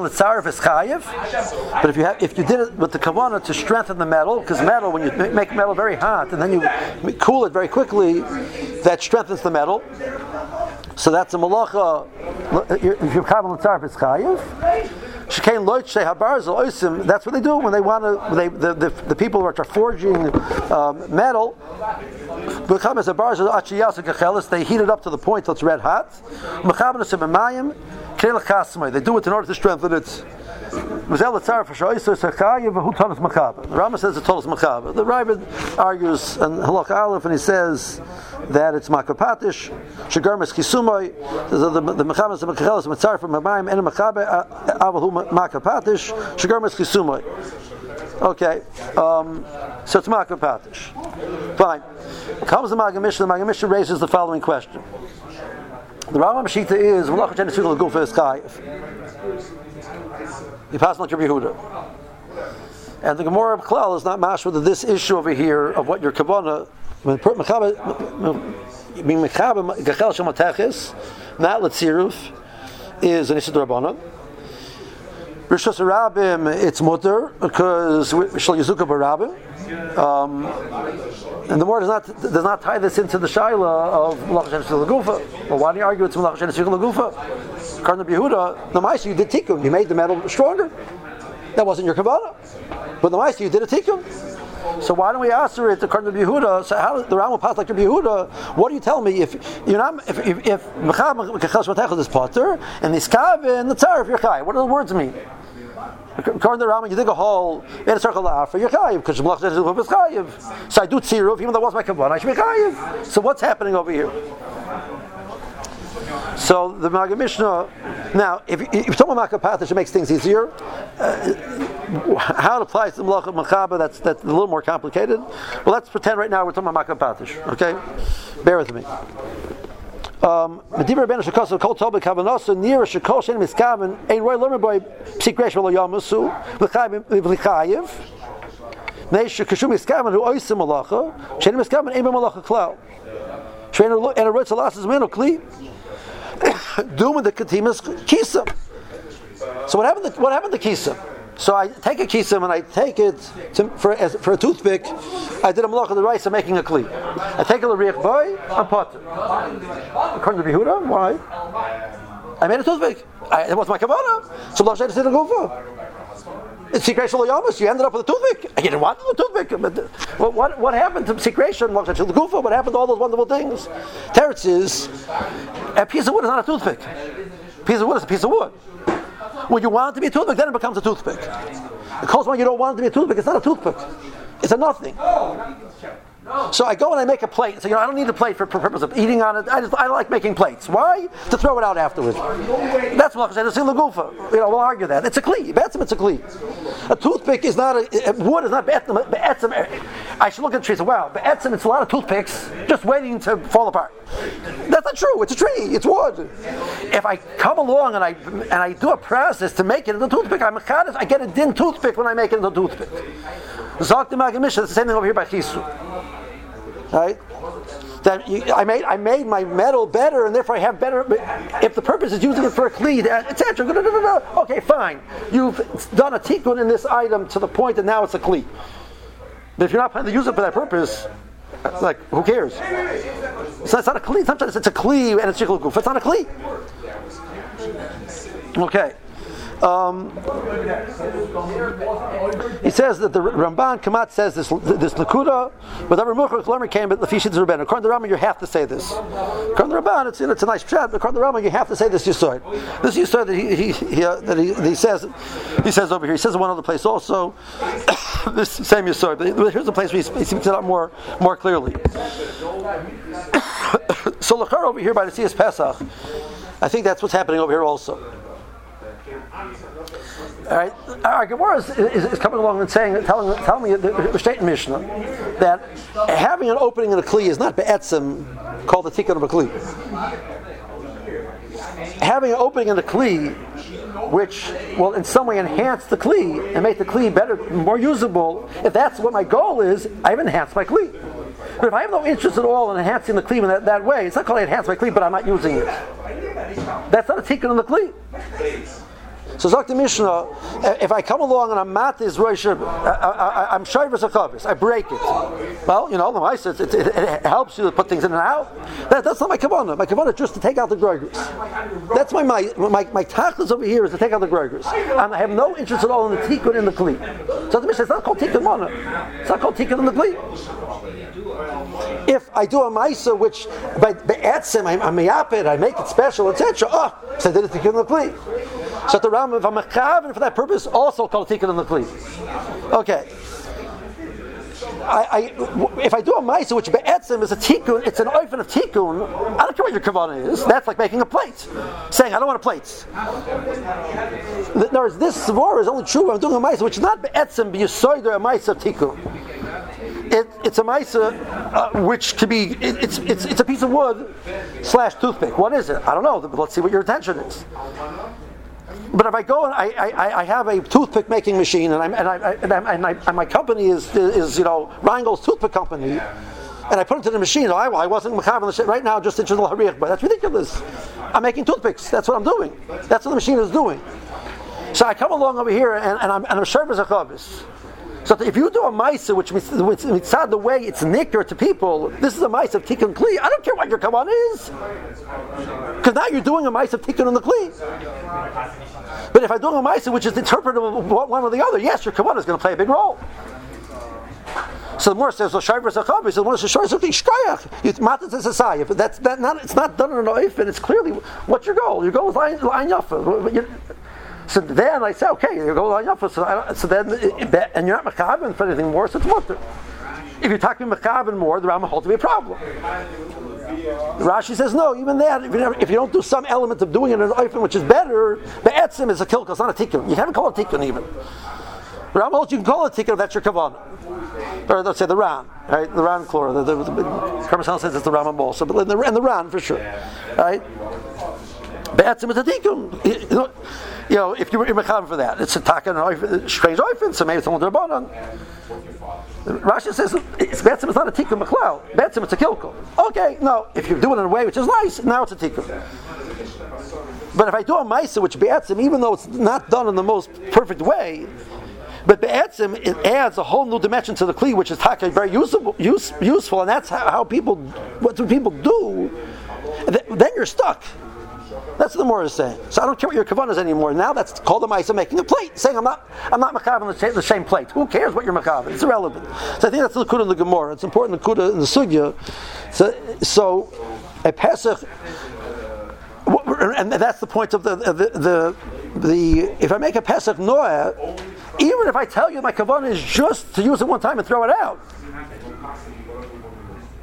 if you did it with the kavanah to strengthen the metal, because metal, when you make metal very hot and then you cool it very quickly, that strengthens the metal. So that's a malacha. If you're kavan l'tzaref, it's chayiv. Shekain loit shei habarzel oisim. That's what they do when they want to. The people which are forging metal become as a barzel achiyas gechelis. They heat it up to the point till it's red hot. Mechabenasim b'mayim. They do it in order to strengthen it. The Rama says it's Tolas Machaba. The Ravid argues in Halach Aleph, and he says that it's Makapatish, Shagarmas Kisumai, the Mechamas of Mechachelis, Mitzar from Mabayim, and Machabe, Avahu Makapatish, Shagarmas Kisumai. Okay, so it's Makapatish. Fine. Comes the Maga Mishnah. The Maga Mishnah raises the following question. The Rambam Shita is Malach Chen Sugal Gufa is Chayiv. He passed like Rabbi Yehuda, and the Gemara of Klal is not mashma to this issue over here of what your kavanah. Mechaba Gechel Shematechis, not Letziruf, is an issue d'Rabbanan. Rishos Rabim, it's mutter because Shal Yizuka Barabim. And the Gemara does not tie this into the shaila of Malach Chen Sugal Gufa. Well, why do you argue it's Malach Chen Sugal Gufa? According to Yehuda, the Ma'aseh you did tikkun. You made the metal stronger. That wasn't your kavanah, but the Ma'aseh you did a tikkun. So why don't we answer it according to Yehuda? So how the Rambam passed like Yehuda? What do you tell me if you're not if Mechab Gechel Shematechas is potter and the Skav and the Tzaref you're chayiv? What do the words mean? According to the Rambam, you dig a hole in a circle for you're chayiv because Malach Chen Sugal Gufa is chayiv. So I do tziruf even though that was my kavanah. I should be chayiv. So what's happening over here? So the Maga Mishnah. Now, if you're talking about Makapatish, it makes things easier. How it applies to Malach Machaba, that's a little more complicated. Well, let's pretend right now we're talking about Makapatish. Okay, bear with me. Medibur ben Shekos Kol Tobel Kavanosa near Shekos Shein Miskaven Ein Roy Lerman Boy Psikresh V'Lo Yamusu V'Chayiv Neish Kishum Miskaven Hu Oisim Malacha Shein Miskaven Ein Malacha Klal Shein and a Rotz Alas is Meno Kli. Doing the katimas kisam. So what happened to kisam? So I take a kisam and I take it for a toothpick. I did a malach of the rice. I'm making a kli. I take a l'riach boy. I'm potter. According to Yehuda, why? I made a toothpick. It was my kavanah. So malach said to go for. It's secretion yamas. You ended up with a toothpick. You didn't want the toothpick. But what happened to secretion? What happened to all those wonderful things? Teretz is a piece of wood is not a toothpick. A piece of wood is a piece of wood. When you want it to be a toothpick, then it becomes a toothpick. Because when you don't want it to be a toothpick, it's not a toothpick. It's a nothing. So I go and I make a plate. So I don't need a plate for purpose of eating on it. I like making plates. Why? To throw it out afterwards. That's what I say. Lagufa. We'll argue that it's a kli. Be'etzem, it's a kli. A toothpick is not wood is not be'etzem. I should look at the tree and say, wow, be'etzem, it's a lot of toothpicks just waiting to fall apart. That's not true. It's a tree. It's wood. If I come along and I do a process to make it into a toothpick, I get a din toothpick when I make it into a toothpick. Zok the Magen Mishnah. It's the same thing over here by Chisu. Right? That I made my metal better, and therefore I have better. If the purpose is using it for a kli, etc. Okay, fine. You've done a tikkun in this item to the point that now it's a kli. But if you're not planning to use it for that purpose, like who cares? So it's not a kli. Sometimes it's a kli and it's shikul guf. It's not a kli. Okay. He says that the Ramban Kamat says this Nakuda, but Rabbi Muchach Lermer came, but Lafishit Rebbeinu. According to the Rambam, you have to say this. According to the Ramban, it's a nice chat, but according to the Rambam, you have to say this Yisod. This Yisod that he says over here. He says in one other place also this same Yisod. But here's the place where he speaks it out more clearly. So Lachar over here by the Siyas Pesach, I think that's what's happening over here also. All right, our Gemara is coming along and telling me the State Mishnah that having an opening in a kli is not be'etzem called the tikkun of a kli. Having an opening in a kli, which will in some way enhance the kli and make the kli better, more usable. If that's what my goal is, I've enhanced my kli. But if I have no interest at all in enhancing the kli in that way, it's not called enhance my kli, but I'm not using it. That's not a tikkun of the kli. So Zok the Mishnah, if I come along and I'm matis rosh, I'm shayvus hakavos, I break it. Well, the Maisa, it helps you to put things in and out. That's not my kavanah. My kavanah is just to take out the groigers. That's my tachlis over here is to take out the groigers. And I have no interest at all in the tikkun in the kli. So the Mishnah, it's not called tikkun mana. It's not called tikkun in the kli. If I do a Maisa, which by etzem, I'm miyapid, I make it special, etc. So I did it tikkun in the kli. So the Rambam, if I'm a kavan for that purpose, also called tikkun in the kli. Okay. If I do a ma'isa, which be'etzem is a tikkun, it's an oifen of tikkun. I don't care what your kavanah is. That's like making a plate, saying I don't want a plate. In other words, this svara is only true when I'm doing a ma'isa, which is not be'etzem b'yisoid or a ma'isa of tikkun. It's a ma'isa which could be it's a piece of wood / toothpick. What is it? I don't know. Let's see what your intention is. But if I go and I have a toothpick making machine and my company is Rheingold's toothpick company, and I put it into the machine. I wasn't makavan right now, just into the harich, but that's ridiculous. I'm making toothpicks. That's what I'm doing. That's what the machine is doing. So I come along over here and I'm shayvus hakavos. So if you do a ma'isa, which mitzad the way it's nicker to people, this is a ma'isa of tikkun kli. I don't care what your kavanah is, because now you're doing a ma'isa of tikkun in the kli. But if I'm doing a ma'isa which is interpretive of one or the other, yes, your kavanah is going to play a big role. So the more says shayvus hakavos, the more says shayvus shkoyach. It's matas esasai. But it's not done in an oif, and it's clearly what's your goal. Your goal is line yafa. So then I say, okay, you go line up. So then, and you're not mekaben for anything more, so it's mutter. If you're talking mekaben more, the Rambam holds to be a problem. Rashi says no. Even that, if you don't do some element of doing it in an oifen which is better, the etzim is a kilka. It's not a tikkun. You haven't called it tikkun even. The Rambam holds you can call it tikkun if that's your kavanah. Or let's say the Ran, right? The Ran Klor. The Karmasal says it's the Rambam also, but the Ran for sure, right? Be'etzim is a tikkun. If you're mechaber for that, it's a taka and strange oifen, so maybe it's only derbanan. Rashi says it's be'etzim, it's not a tikkun mechlal. Be'etzim, it's a kilkel. Okay, no, if you're doing it in a way which is nice, now it's a tikkun. But if I do a ma'isa which be'etzim, even though it's not done in the most perfect way, but be'etzim, it adds a whole new dimension to the kli, which is taka very useful, and that's what people do. Then you're stuck. That's what the Gemara is saying. So I don't care what your kavanah is anymore. Now that's called the ma'isa making a plate, saying I'm not makavan the same plate. Who cares what you're makavan? It's irrelevant. So I think that's the kuda in the Gemara. It's important the kuda in the sugya. So a Pesach, and that's the point of the if I make a Pesach noah, even if I tell you my kavanah is just to use it one time and throw it out,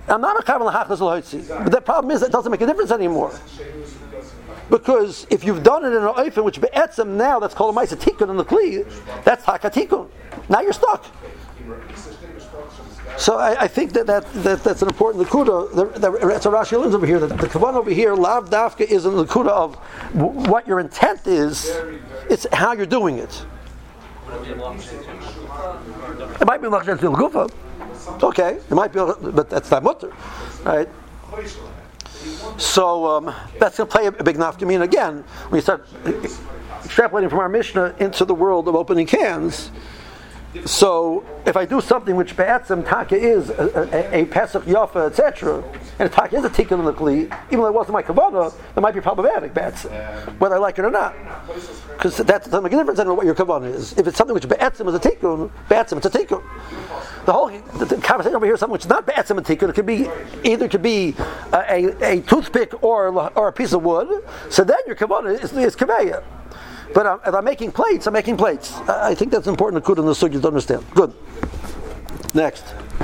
I'm not mekaven lahachas l'hoitzi. But the problem is that it doesn't make a difference anymore. Because if you've done it in an oifen, which be'etzem now, that's called a ma'aseh tikun in the kli, that's hakatikun. Now you're stuck. So I think that's an important nakuda. That's what Rashi learns over here. That the kavanah over here, lav dafka, is a nakuda of what your intent is. It's how you're doing it. It might be lachshet fil gufa. Okay, it might be, but that's not mutter, right? So that's going to play a big nafkamina again when you start extrapolating from our Mishnah into the world of opening cans. So if I do something which be'etzem taka is a pesach yafa, etc., and taka is a tikkun in the kli, even though it wasn't my kavanah, that might be problematic be'etzem, whether I like it or not, because that doesn't make a difference in what your kavanah is. If it's something which be'etzem is a tikkun, be'etzem it's a tikkun. The whole conversation over here is something which is not be'etzem a tikkun. It could be either a toothpick or a piece of wood. So then your kavanah is kaveya. But if I'm making plates, I'm making plates. I think that's important to in the sugya to understand. Good. Next.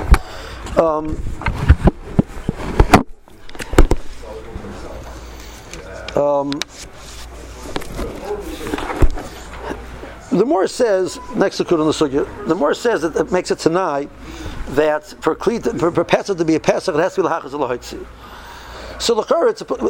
The Gemara says, next to in the sugya, the Gemara says that it makes it tanai that for pesach to be a pesach, it has to be l'hachas l'hoitzi. So l'char, it's want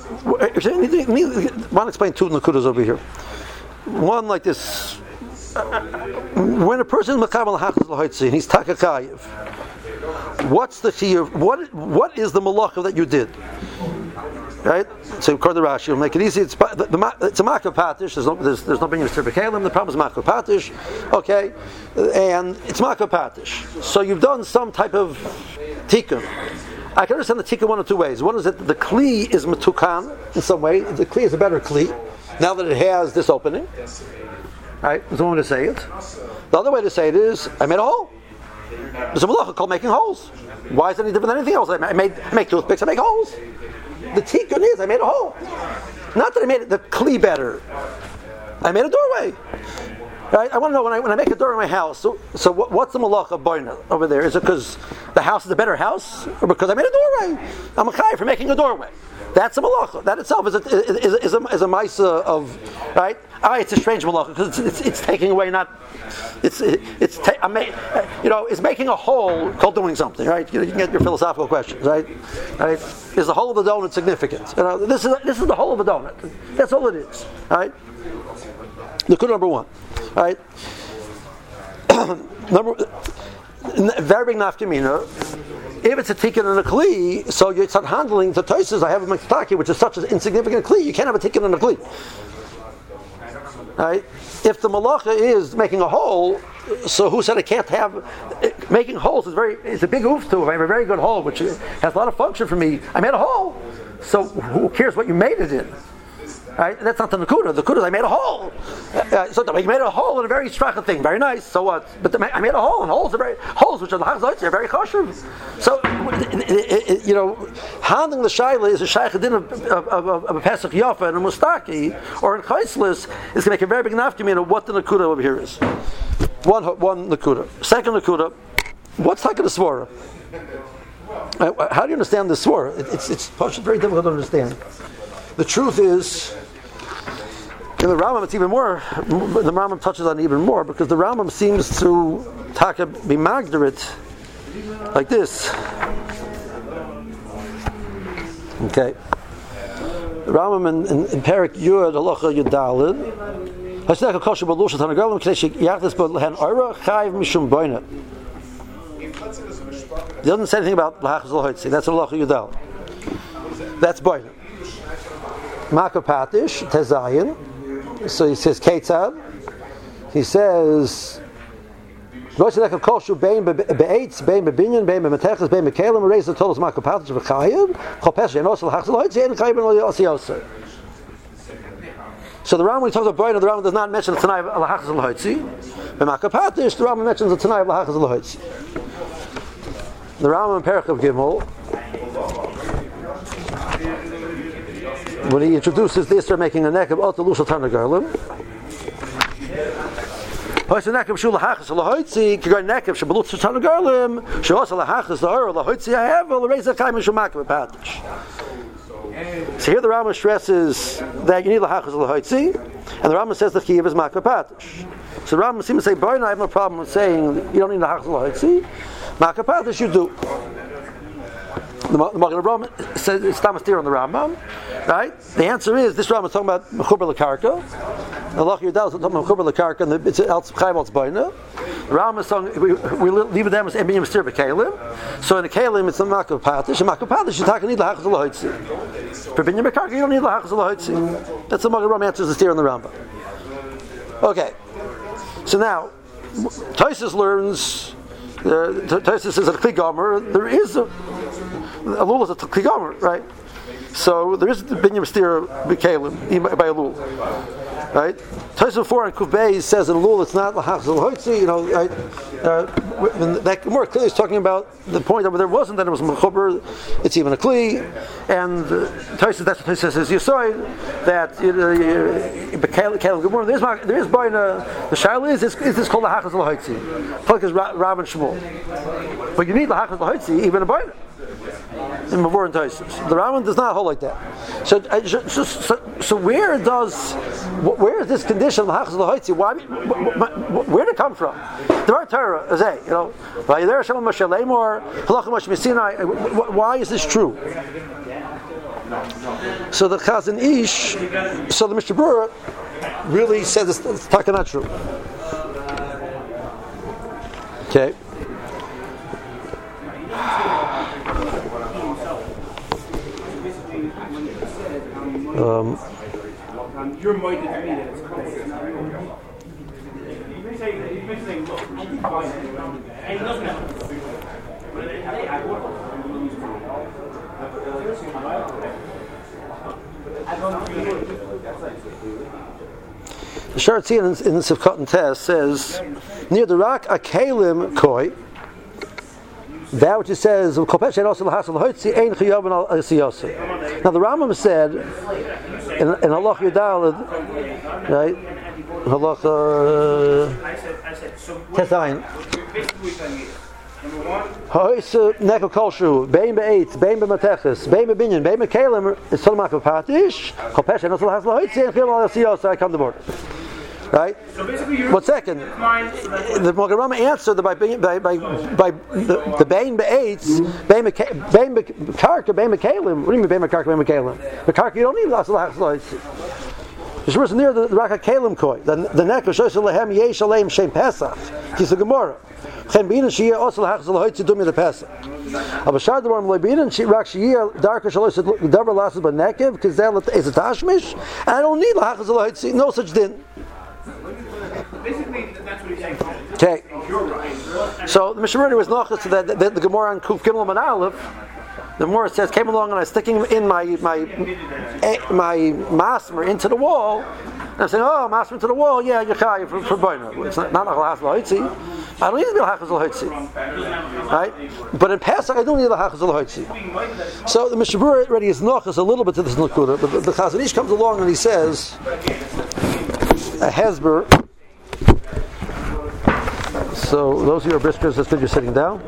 to explain two nakudas over here. One like this: when a person is mekaven l'hachas l'hoitzi and he's takakayev, what's the chiyuv? What is the malacha that you did? Right? So according to Rashi, we'll make it easy. It's a makah patish. There's no bringing to Kalim. The problem is makah patish. Okay, and it's makah patish. So you've done some type of tikkun. I can understand the tikkun one of two ways. One is that the kli is matukan in some way. The kli is a better kli now that it has this opening. Right? There's one way to say it. The other way to say it is I made a hole. There's a malacha called making holes. Why is it any different than anything else? I make toothpicks. I make holes. The tikkun is I made a hole. Not that I made the kli better. I made a doorway. Right? I want to know when I make a door in my house. So what's the malacha boina over there? Is it because the house is a better house, or because I made a doorway? I'm a chayav for making a doorway. That's a malacha. That itself is a ma'isa of right. It's a strange malacha because it's taking away not. It's making a hole called doing something, right? You can get your philosophical questions, right? Right? Is the hole of the donut significant? This is the hole of a donut. That's all it is, right? Nakuda number one, right? Very big nafkamina. If it's a tikkun and a kli, so you start handling the toises. I have a mekstaki, which is such an insignificant kli. You can't have a tikkun and a kli. Right? If the malacha is making a hole, so who said I can't have making holes? It's a big oof to it. I have a very good hole, which has a lot of function for me. I made a hole, so who cares what you made it in? Right? That's not the nakuda. The nakuda is I made a hole. So I made a hole in a very stracha thing. Very nice. So what? But I made a hole, and holes which are the hachzot, they're very kosher. So handling the shaila is a shaychadin of a pesach yafa and a mustaki or in chaislis is going to make a very big nafkamina of what the nakuda over here is. One nakuda. Second nakuda. What's taka the svara? How do you understand the svara? It's very difficult to understand. The truth is, in the Rambam, it's even more. The Rambam touches on it even more because the Rambam seems to be magdarit like this. Okay, the Rambam in Perik Yud Halacha Yudalid. He doesn't say anything about L'Hachas L'Hoitzi. That's Halacha Yudalid. That's boina. Makapatish, Tezayin. So he says, Ketzad. He says, raise the total Makapatish v'chayim, Chopesh, and also L'Hachas and Chayim and Osiyosir. So the Rambam, when he talks about Boina, the Rambam does not mention the Tanai of L'Hachas L'Hoitzi. But Makapatish, the Rambam mentions the Tanai of L'Hachas L'Hoitzi. The Rambam in Perek of Gimel, when he introduces this, they're making a neck of Ota Lusha Tana Garlim. Hoyse nekev shul lahachas lahoitzi kigoy nekev shabelut tzana garlim shos lahachas lahor lahoitzi havel reza kaim shumakev patish. So here the Rambam stresses that you need lahachas lahoitzi, and the Rambam says the chiyuv is makev patish. So the Rambam seems to say, "Boy, I have no problem with saying you don't need lahachas lahoitzi. Makev patish you do." The Magen Avraham says it's Tamastir on the Rambam, right? The answer is this Rambam is talking about mechuber lekarka. Allah Yudal is talking about mechuber lekarka, and it's chayv al tzbayna. The Rambam is talking we leave them as ebinim stir b'kelim. So in the kelim it's a makav patish. And makav patish you talking need lahachas lahoitzi. For binyam bekarka you don't need lahachas lahoitzi. That's the Magen Avraham answers the steer on the Rambam. Okay, so now Tosfos learns. Tosfos says that Kli Gomer there is a lul is a Kli Gomer, right? So there is the binyam steer b'kelim by a lul, right? Tosfos 4 and Kuf Beis says in a lul it's not lahachas lahoitzi. You know, right? That more clearly is talking about the point that there wasn't that it was mechuber. It's even a kli, and Tosfos that's what Tosfos says. You saw that b'kelim gemur there is boina. The shaila is this called lahachas lahoitzi? Like is Rav and Shmuel, but you need lahachas lahoitzi even a boina. In Mavur and Tosfos, the Rambam does not hold like that. So where is this condition of lahachas lahoitzi? Where did it come from? The Bar Torah is you know, why is this true? So the Chazon Ish, so the Mishnah Berurah really says it's not true. Okay. You're moited to me that it's cold. You've been saying, look, I did buy it. And he doesn't have to. But at the end of the day, I work on the Sharatzi in the Sivkot and Tess says, near the rock a kalim koi. That which it says, now the Rambam said in Halach Yudal, right? Halach Tezayin. Ha'isa neko kolshu, bein be'etz, bein be'mateches, bein be'binyan, bein be'kelim, is sol makav patish, kopesh and also has lahoitzi, and chil al yasiyos, I come to board. Right? So basically, 1 second. The Magen Avraham answered by the bein be'etz, bein be'karka, bein be'kelim. What do you mean bein be'karka, bein be'kelim? Be'karka you don't need lahoitzi. It's near the Raka Kalim Koi. The neck of Shosh Lehem Yesh Aleim Shem Pesach. It's a Gemara. Chen Bina Shia also lahachas lahoitzi dumi the Pesach. Abashar the one Lebina she rak Shia darker Shalosh Davar lasted by Nekev because that is a Tashmish. And I don't need lahachas lahoitzi. No such din. Basically, that's what he's saying. Okay. You're right. So the Mishnah Berurah was nachas to that the Gemara on Kuf Gimel and Aleph. The Gemara says came along and I was sticking in my masmer into the wall. And I'm saying, oh, masmer into the wall, yeah, you're chayiv for boina. It's not lahachas lahoitzi. I don't need to be lahachas lahoitzi, right? But in Pesach I don't need lahachas lahoitzi. So the Mishnah Berurah already is nachas a little bit to this nukuda, but the Chazon Ish comes along and he says a hezber. So those of you who are briskers, that's good. You're sitting down.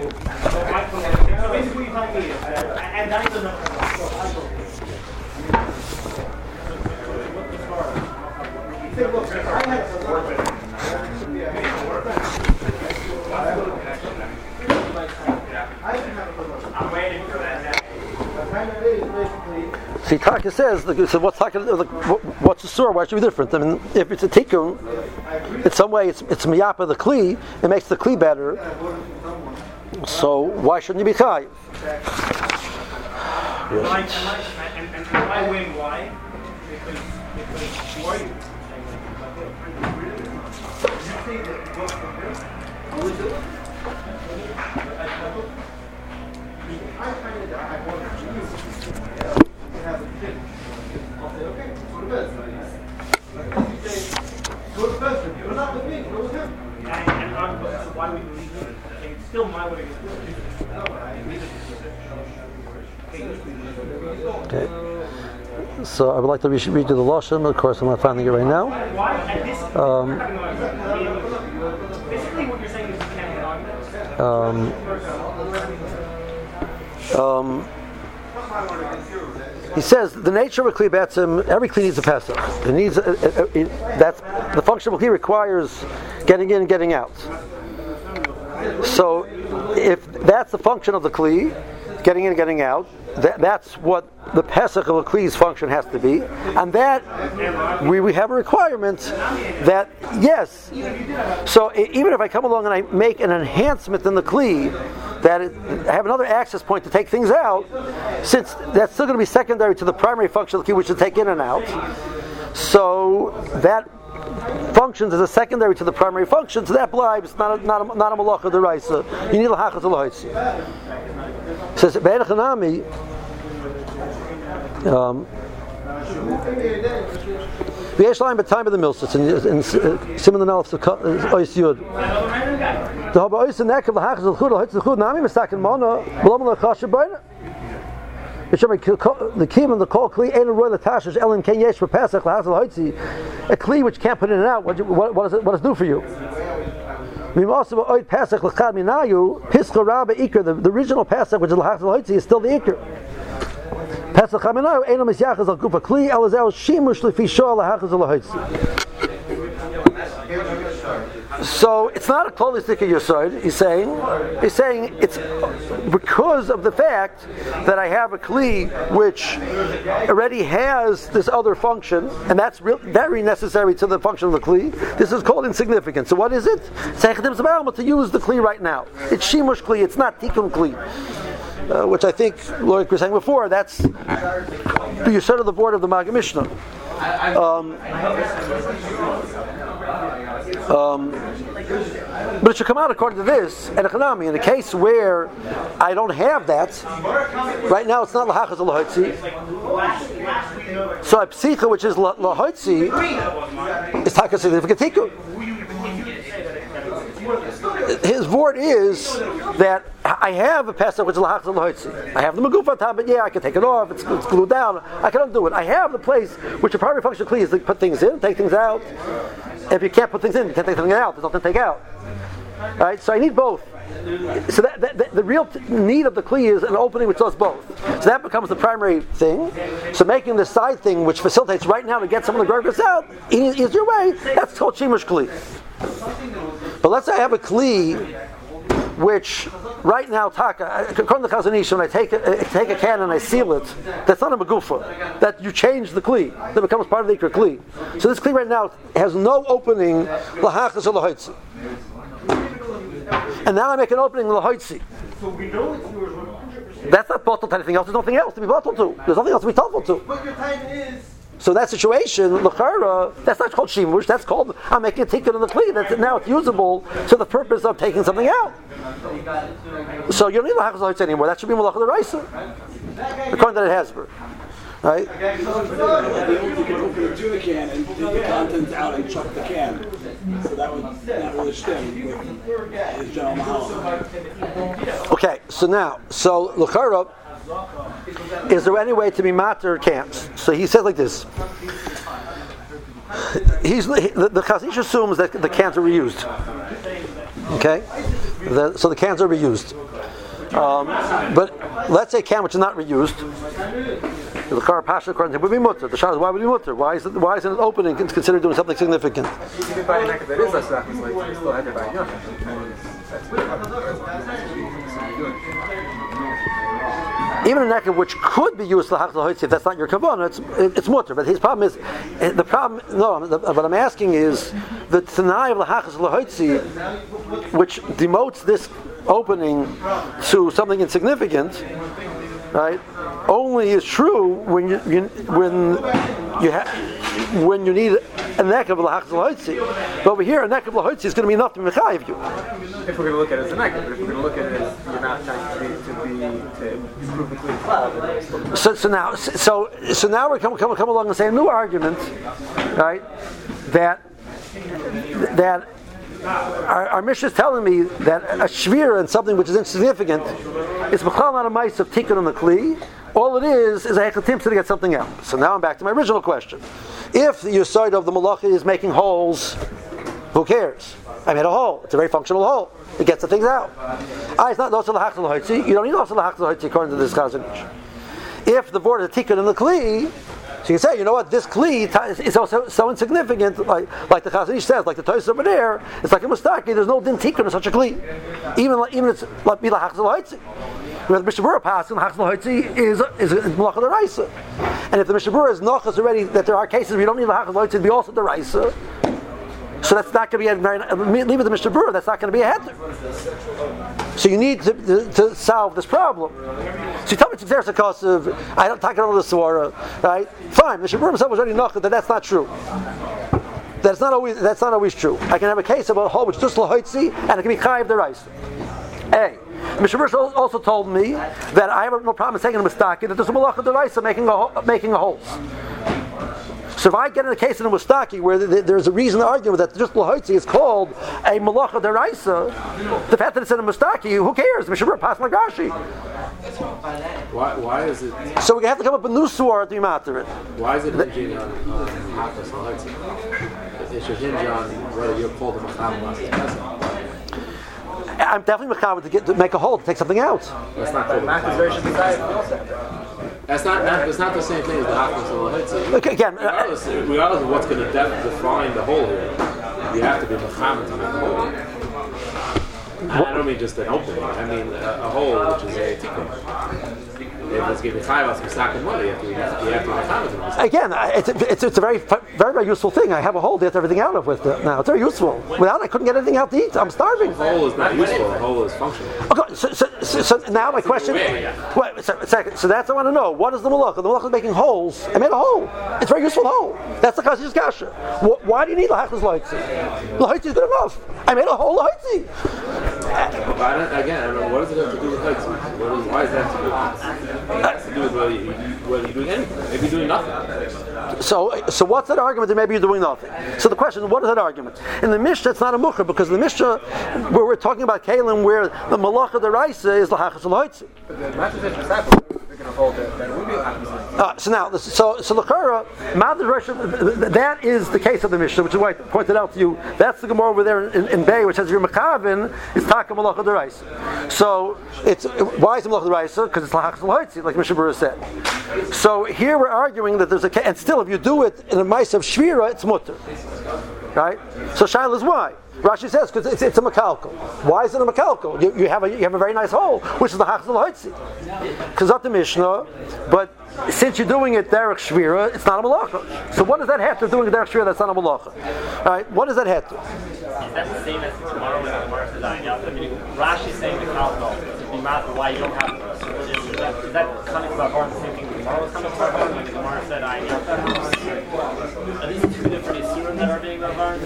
See, Taka says, so what's the surah? Why should it be different? I mean, if it's a tikkun, in some way it's miyapa the kli, it makes the kli better. So why shouldn't you be chayiv? And why win? Why? Because why? Why would you leave him? It's still my way. Okay. So I would like to read you the Lashon. Of course, I'm not finding it right now. He says the nature of a kli betzim, every kli needs a pesach. It needs that's the function of a kli requires getting in and getting out. So if that's the function of the kli, getting in and getting out, that's what the pesach of a kli's function has to be, and that we have a requirement that yes. So even if I come along and I make an enhancement in the kli, that I have another access point to take things out, since that's still going to be secondary to the primary function of the kli, which is to take in and out. So that functions as a secondary to the primary function, so that blibes not a malacha deraisa. You need a hachas l'hoitzi. Says Be'erech Hanami. V'yesh line b'time of the milsitz in Simon the Nalef Ois Yud. The haba ois neck of the hachas l'chud l'hoitzi l'chud nami mistaken mona b'lom l'chasher boina. The key and the kol kli ain't a roy l'tashish elin ken yesh for pesach l'hachas l'hoitzi. A kli which can't put in and out. What does it do for you? The original Pesach, which is L'Hachas L'Hoitzi, is still the Iker. Pesach Chaminayu ain't a misyachas al gufa kli elazeu shimush lefi shor L'Hachas L'Hoitzi. So it's not a totally stick of your side. He's saying it's because of the fact that I have a kli which already has this other function, and that's very necessary to the function of the kli. This is called insignificant. So what is it? To use the kli right now. It's shimush kli. It's not tikkun kli. Which I think, like we were saying before, that's the yesod of the board of the Maggid Mishnah. But it should come out according to this and economy. In a case where I don't have that, right now it's not lahachas l'hoitzi. So a psicha, which is l'hoitzi, is taka significant tikkun. His word is that I have a pesach which is lahachas l'hoitzi. I have the meguf on but yeah, I can take it off. It's glued down. I can undo it. I have the place which the primary function of kli is to put things in, take things out. If you can't put things in, you can't take things out. There's nothing to take out. All right, so I need both. So that the real need of the kli is an opening which does both. So that becomes the primary thing. So making the side thing which facilitates right now to get some of the garbage out is your way. That's called shimush kli. But let's say I have a kli which right now, according to Chazon Ish, when I take a can and I seal it, that's not a megufa. That you change the kli. That becomes part of the ikra kli. So this kli right now has no opening lahachas or lahoitzi. And now I make an opening lahoitzi. So we know it's yours 100%. That's not bottled to anything else. There's nothing else to be bottled to. There's nothing else to be told to. But your time is... So that situation, l'chara, that's not called shimush. That's called I'm making a tikkun in the kli. Now it's usable to the purpose of taking something out. So you don't need l'hachas l'hoitzi anymore. That should be malacha d'oraisa, according to the Hezbollah. Right? You open a tuna can and take the contents out and chuck the can. So that would stem with his general mahala. Okay, so l'chara, is there any way to be matter cans? So he says like this. The Chazon Ish assumes that the cans are reused. Okay? So the cans are reused. But let's say a can which is not reused. The car pasha according to him would be mutter. The shah is why would it be mutter? Why isn't it opening considered doing something significant? Even by a neck that is less like you still had to buy Even a neck which could be used lahachas l'hoitzi, if that's not your kavanah, it's mutter. But his problem is what I'm asking is the tanai of lahachas l'hoitzi, which demotes this opening to something insignificant, right? Only is true when you need a neck of lahachas l'hoitzi. But over here, a neck of l'hoitzi is going to be enough to mechayiv you. If we're going to look at it as a neck, but if we're going to look at it as you're not trying to improve the clean cloud. So now we're come along and say a new argument, right? That our Mishnah is telling me that a shvira and something which is insignificant is b'chal not a mice of tikkun on the kli. All it is a hechatim to get something out. So now I'm back to my original question. If the yesod of the malacha is making holes, who cares? I made a hole. It's a very functional hole. It gets the things out. It's not also lahachas l'hoitzi. You don't need also lahachas l'hoitzi according to this Chazon Ish. If the word is tikkun in the kli, so you can say, you know what, this kli is also so insignificant, like the Chazon Ish says, like the Tosfos over there, it's like a mustaki, there's no din tikkun in such a kli. Even it's like be lahachas l'hoitzi. Where the Mishnah Berurah passes, lahachas l'hoitzi is malacha d'oraisa. And if the Mishnah Berurah is nachas already, that there are cases where you don't need lahachas l'hoitzi to be also d'oraisa, so that's not going to be leave it the Mishnah Berurah, that's not going to be a heter. So you need to solve this problem. So you tell me it's a cause of I don't talk about the Swara, right? Fine, the Mishnah Berurah himself was already nachas that that's not true. That's not always true. I can have a case of a hole which is just l'hoitzi and it can be chayiv d'oraisa. Mishnah Berurah also told me that I have no problem in taking a mistaki that there's a malacha d'oraisa making a hole. So if I get in a case in a mustaki where there's a reason to argue that just l'hoitzi is called a malacha d'oraisa, the fact that it's in a mustaki, who cares? Mishnah Berurah passed like Rashi. Why is it? So we have to come up with a new swar to be matter it. Why is it hinging on hafas l'hoitzi? It should hinge on whether you're called a macham l'asas. I'm definitely mechaber to make a hole, to take something out. That's not called That's not the same thing as the hafas l'hoitzi. Okay, again, regardless of what's going to define the hole here, you have to be mechaber to make a hole. I don't mean just an opening. I mean a hole which is a tikkun. If it's giving chayvas mistaken money, you have to be mechaber. Again, it's a very, very, very useful thing. I have a hole to get everything out of with it now. It's very useful. Without it, I couldn't get anything out to eat. I'm starving. The hole is not useful. The hole is functional. Okay, so now my question. Wait a second. So that's what I want to know. What is the malacha? The malacha is making holes. I made a hole. It's a very useful hole. That's the Chazon Ish kasha. Why do you need lahachas l'hoitzi? L'hoitzi is good enough. I made a hole l'hoitzi. Again, I don't know, what does it have to do with hoitzi? Why is that to do with hoitzi? It has to do with whether you're doing anything. Maybe you're doing nothing. So what's that argument that maybe you're doing nothing? So the question is, what is that argument? In the Mishnah, it's not a mucher, because in the Mishnah, where we're talking about Kalim, where the malacha d'oraisa is lahachas l'hoitzi. So now, so l'chara, that is the case of the Mishnah, which is why I pointed out to you. That's the Gemara over there in Bay, which says if you're mechavin, it's taka malacha d'oraisa. So why is it malacha d'oraisa? Because it's lahachas l'hoitzi, like Mishnah Berurah said. So here we're arguing that there's a case, and still if you do it in a mice of shvira, it's mutter, right? So shaila is why. Rashi says because it's a makalkal. Why is it a makalkal? You have a very nice hole, which is the hachzul hoitzi. Because that's the Mishnah, but since you're doing it derech shvira, it's not a malacha. So what does that have to do with derech shvira? That's not a malacha. All right, what does that have to? Is that the same as tomorrow when the Gemara says Rashi saying the kalkal be matter why you don't have is that coming from the same thing the Gemara was coming from when the Gemara said are these two different isurim that are being governed?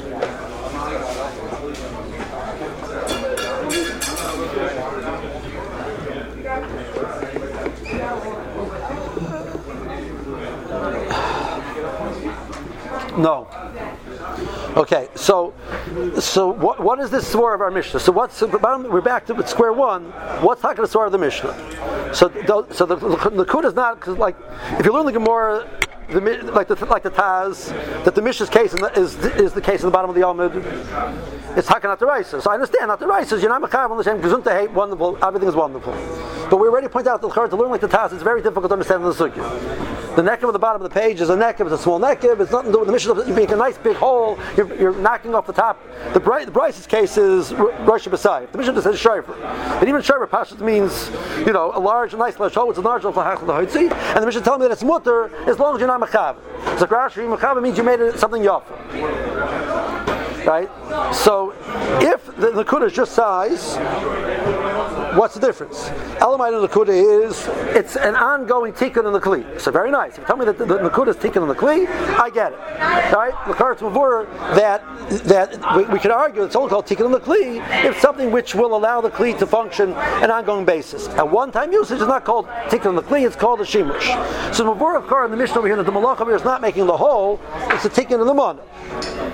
No. Okay, so what is this swar of our Mishnah? So we're back to square one. What's talking the swar of the Mishnah? So the Likud is not, because like if you learn the Gemara, like the Taz, that the Mishnah's case is the case in the bottom of the Yomud. It's Hakanat D'Oraisa. So I understand, not the Raisa, you're not Mechav on the same Gesundheit, hate, wonderful, everything is wonderful. But we already pointed out that to learn like the Taz, it's very difficult to understand the Sukkah. The nekev at the bottom of the page is a nekev, it's a small nekev, it's nothing to do with the Mishnah. You make a nice big hole, you're knocking off the top. The Bryce's case is Rosh Hashanah. The Mishnah says Shayfer. And even Shayfer Pashas means, a nice large hole, it's a large hole for Hachal L'Hoitzi. And the Mishnah telling me that it's mutter as long as you're not Mechav. So Rashi, Mechav means you made it something yafa. Right? So, if the Nakuda is just size, what's the difference? Elamite in the Nakuda it's an ongoing tikkun in the Kli. So very nice. If you tell me that the Nakuda is tikkun in the Kli, I get it. Right? L'karetz Mavur, that we could argue it's only called tikkun in the Kli if something which will allow the Kli to function on an ongoing basis. A one-time usage is not called tikkun in the Kli, it's called a shimush. So Mavur of Kar in the Mishnah over here that the Malach over here is not making the hole, it's a tikkun in the Mana.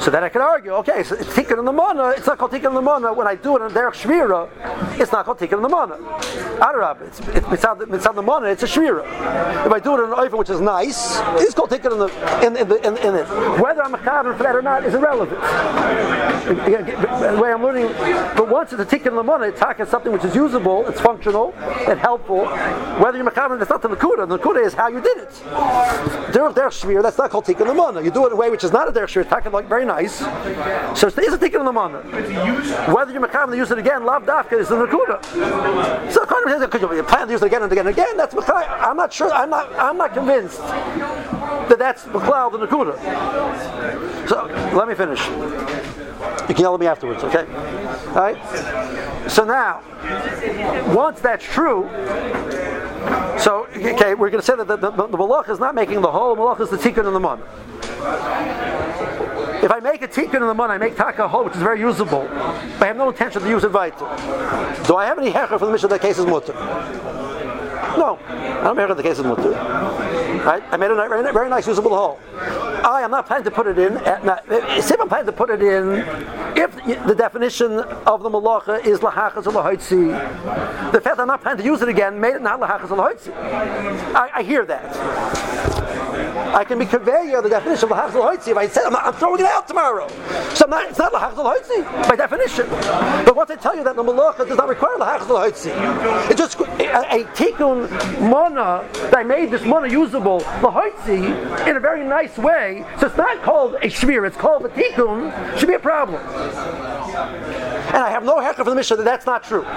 So then I can argue, okay, so it's tikkun in the mana, it's not called tikkun in the mana. When I do it in derech shvira, it's not called tikkun in the mana. Adarab, it's on the mana, it's a shvira. If I do it in an oven which is nice, it's called tikkun in it. Whether I'm a chaver for that or not is irrelevant. The way I'm learning, but once it's a tikkun in the mana, it's something which is usable, it's functional, and helpful. Whether you're makaber, that's not the nakuda. The nakuda is how you did it. Derech shvira, that's not called tikkun in the mana. You do it in a way which is not a derech shvira, it's like very nice. So it is a tikkun in the mana. Whether you're makaber to use it again, lav dafka is the nakuda. So because you plan to use it again and again and again, that's makaber. I'm not sure. I'm not convinced that that's makaber the nakuda. So let me finish. You can yell at me afterwards, okay? All right. So now, once that's true, so okay, we're going to say that the malach is not making the whole. Malach is the tikkun in the mana. If I make a tikkun in the mana, I make taka whole, which is very usable, but I have no intention to use it weiter. Do I have any hecher for the mission that case is mutter? No, I don't hecher the case is mutter. Right? I made a very, very nice usable whole. I'm not planning to put it in. If I'm planning to put it in, if the definition of the malacha is lahachas or lahoitzi, the fact I'm not planning to use it again made it not lahachas or lahoitzi. I hear that. I can be conveyor the definition of lahachas or lahoitzi if I said I'm throwing it out tomorrow. So it's not lahachas or lahoitzi by definition. But once I tell you that the malacha does not require lahachas or lahoitzi, it's just a tikkun mana that I made this mana usable lahoitzi in a very nice way. So it's not called a shvir, it's called a tikkun, should be a problem. And I have no hecker for the Mishnah that that's not true.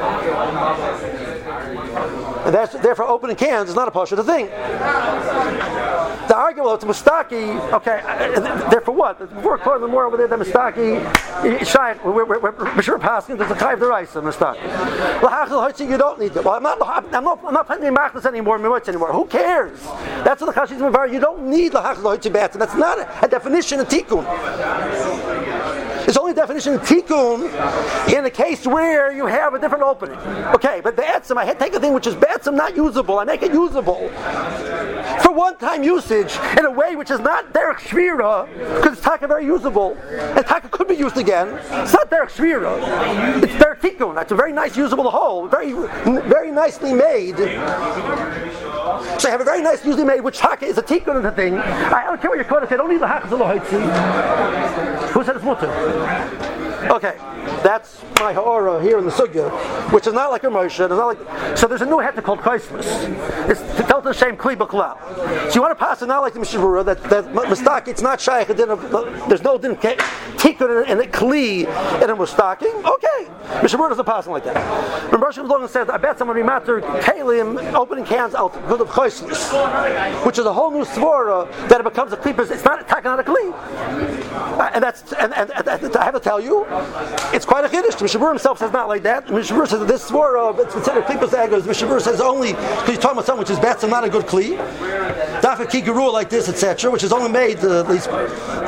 And that's, therefore, opening cans is not a pashut thing. The argument with Mustaki, okay, therefore what? Before quoting the more over there, the Mustaki, we're passing, there's a chayv deraisa Mustaki. You don't need it. Well, I'm not planning to machnas anymore. Who cares? That's what the Chashis Mavar. You don't need lahachal hoitzi bats, and that's not a definition of tikkun. It's only a definition of tikkun in the case where you have a different opening. Okay, but the etzem, I take a thing which is betzem not usable, I make it usable for one-time usage in a way which is not derech shvira, because it's taka very usable, and taka could be used again. It's not derech shvira, it's derech tikkun. That's a very nice usable whole, very, very nicely made. So I have a very nice usually made, which taka is a tikkun of the thing. I don't care what you're calling it, I don't need the hachas l'hoitzi. Who said it's mutter? Okay, that's my ha'ora here in the sugya, which is not like a Moshe. It's not like, so there's a new heta called Kaismus. It's to tell the shame kli b'klal. So you want to pass it not like the Mishabura that mustaki, it's not shaykh. There's no din tikkun in a kli in a mustaki. Okay, Mishabura doesn't pass it like that. When Rosh Hashanah says, "I bet someone rematter kalim opening cans out good of Kaismus," which is a whole new svara that it becomes a kli. It's not a kli, and that's and I have to tell you. It's quite a chiddush. Mishabur himself says not like that. Mishabur says that this swara, it's considered klipas agos. Mishabur says only because you're talking about something which is bats and not a good kli. Dafa kigarua like this, etc., which is only made at least. So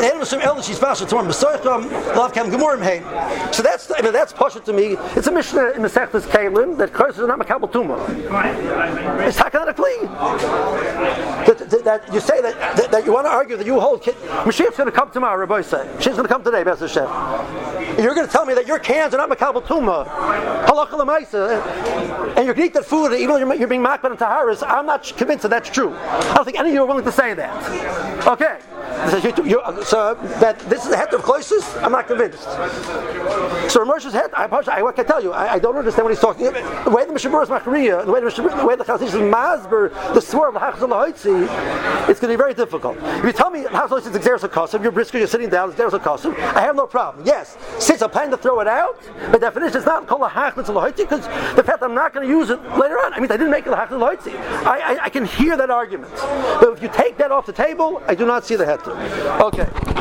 that's pashut to me. It's a mishnah in the Sechtas Kalim that curses are not makabel tuma. It's not a kli. That you say that you want to argue that you hold. Mashiach's going to come tomorrow. Rabbi say she's going to come today. B'ez Hashem. You're going to tell me that your cans are not makabel tuma, halakha l'maisa, and you're going to eat that food even though you're being makbel and taharis. I'm not convinced that that's true. I don't think any of you are willing to say that. Okay, so that this is the head of Kloisus, I'm not convinced. So Ramosha's head, I can tell you, I don't understand what he's talking about. The way the Mishabur is machriya, the way the Chazal is masber, the swore of the hachas l'hoitzi, it's going to be very difficult. If you tell me hachas l'hoitzi is exeris hakasim, you're brisker, you're sitting down, it's exeris hakasim, I have no problem. Yes, since I'm planning to throw it out, the definition is not called a hachas l'hoitzi because the fact I'm not going to use it later on. I mean, I didn't make it a hachas l'hoitzi. I can hear that argument, but if you take that off the table, I do not see the heter. Okay.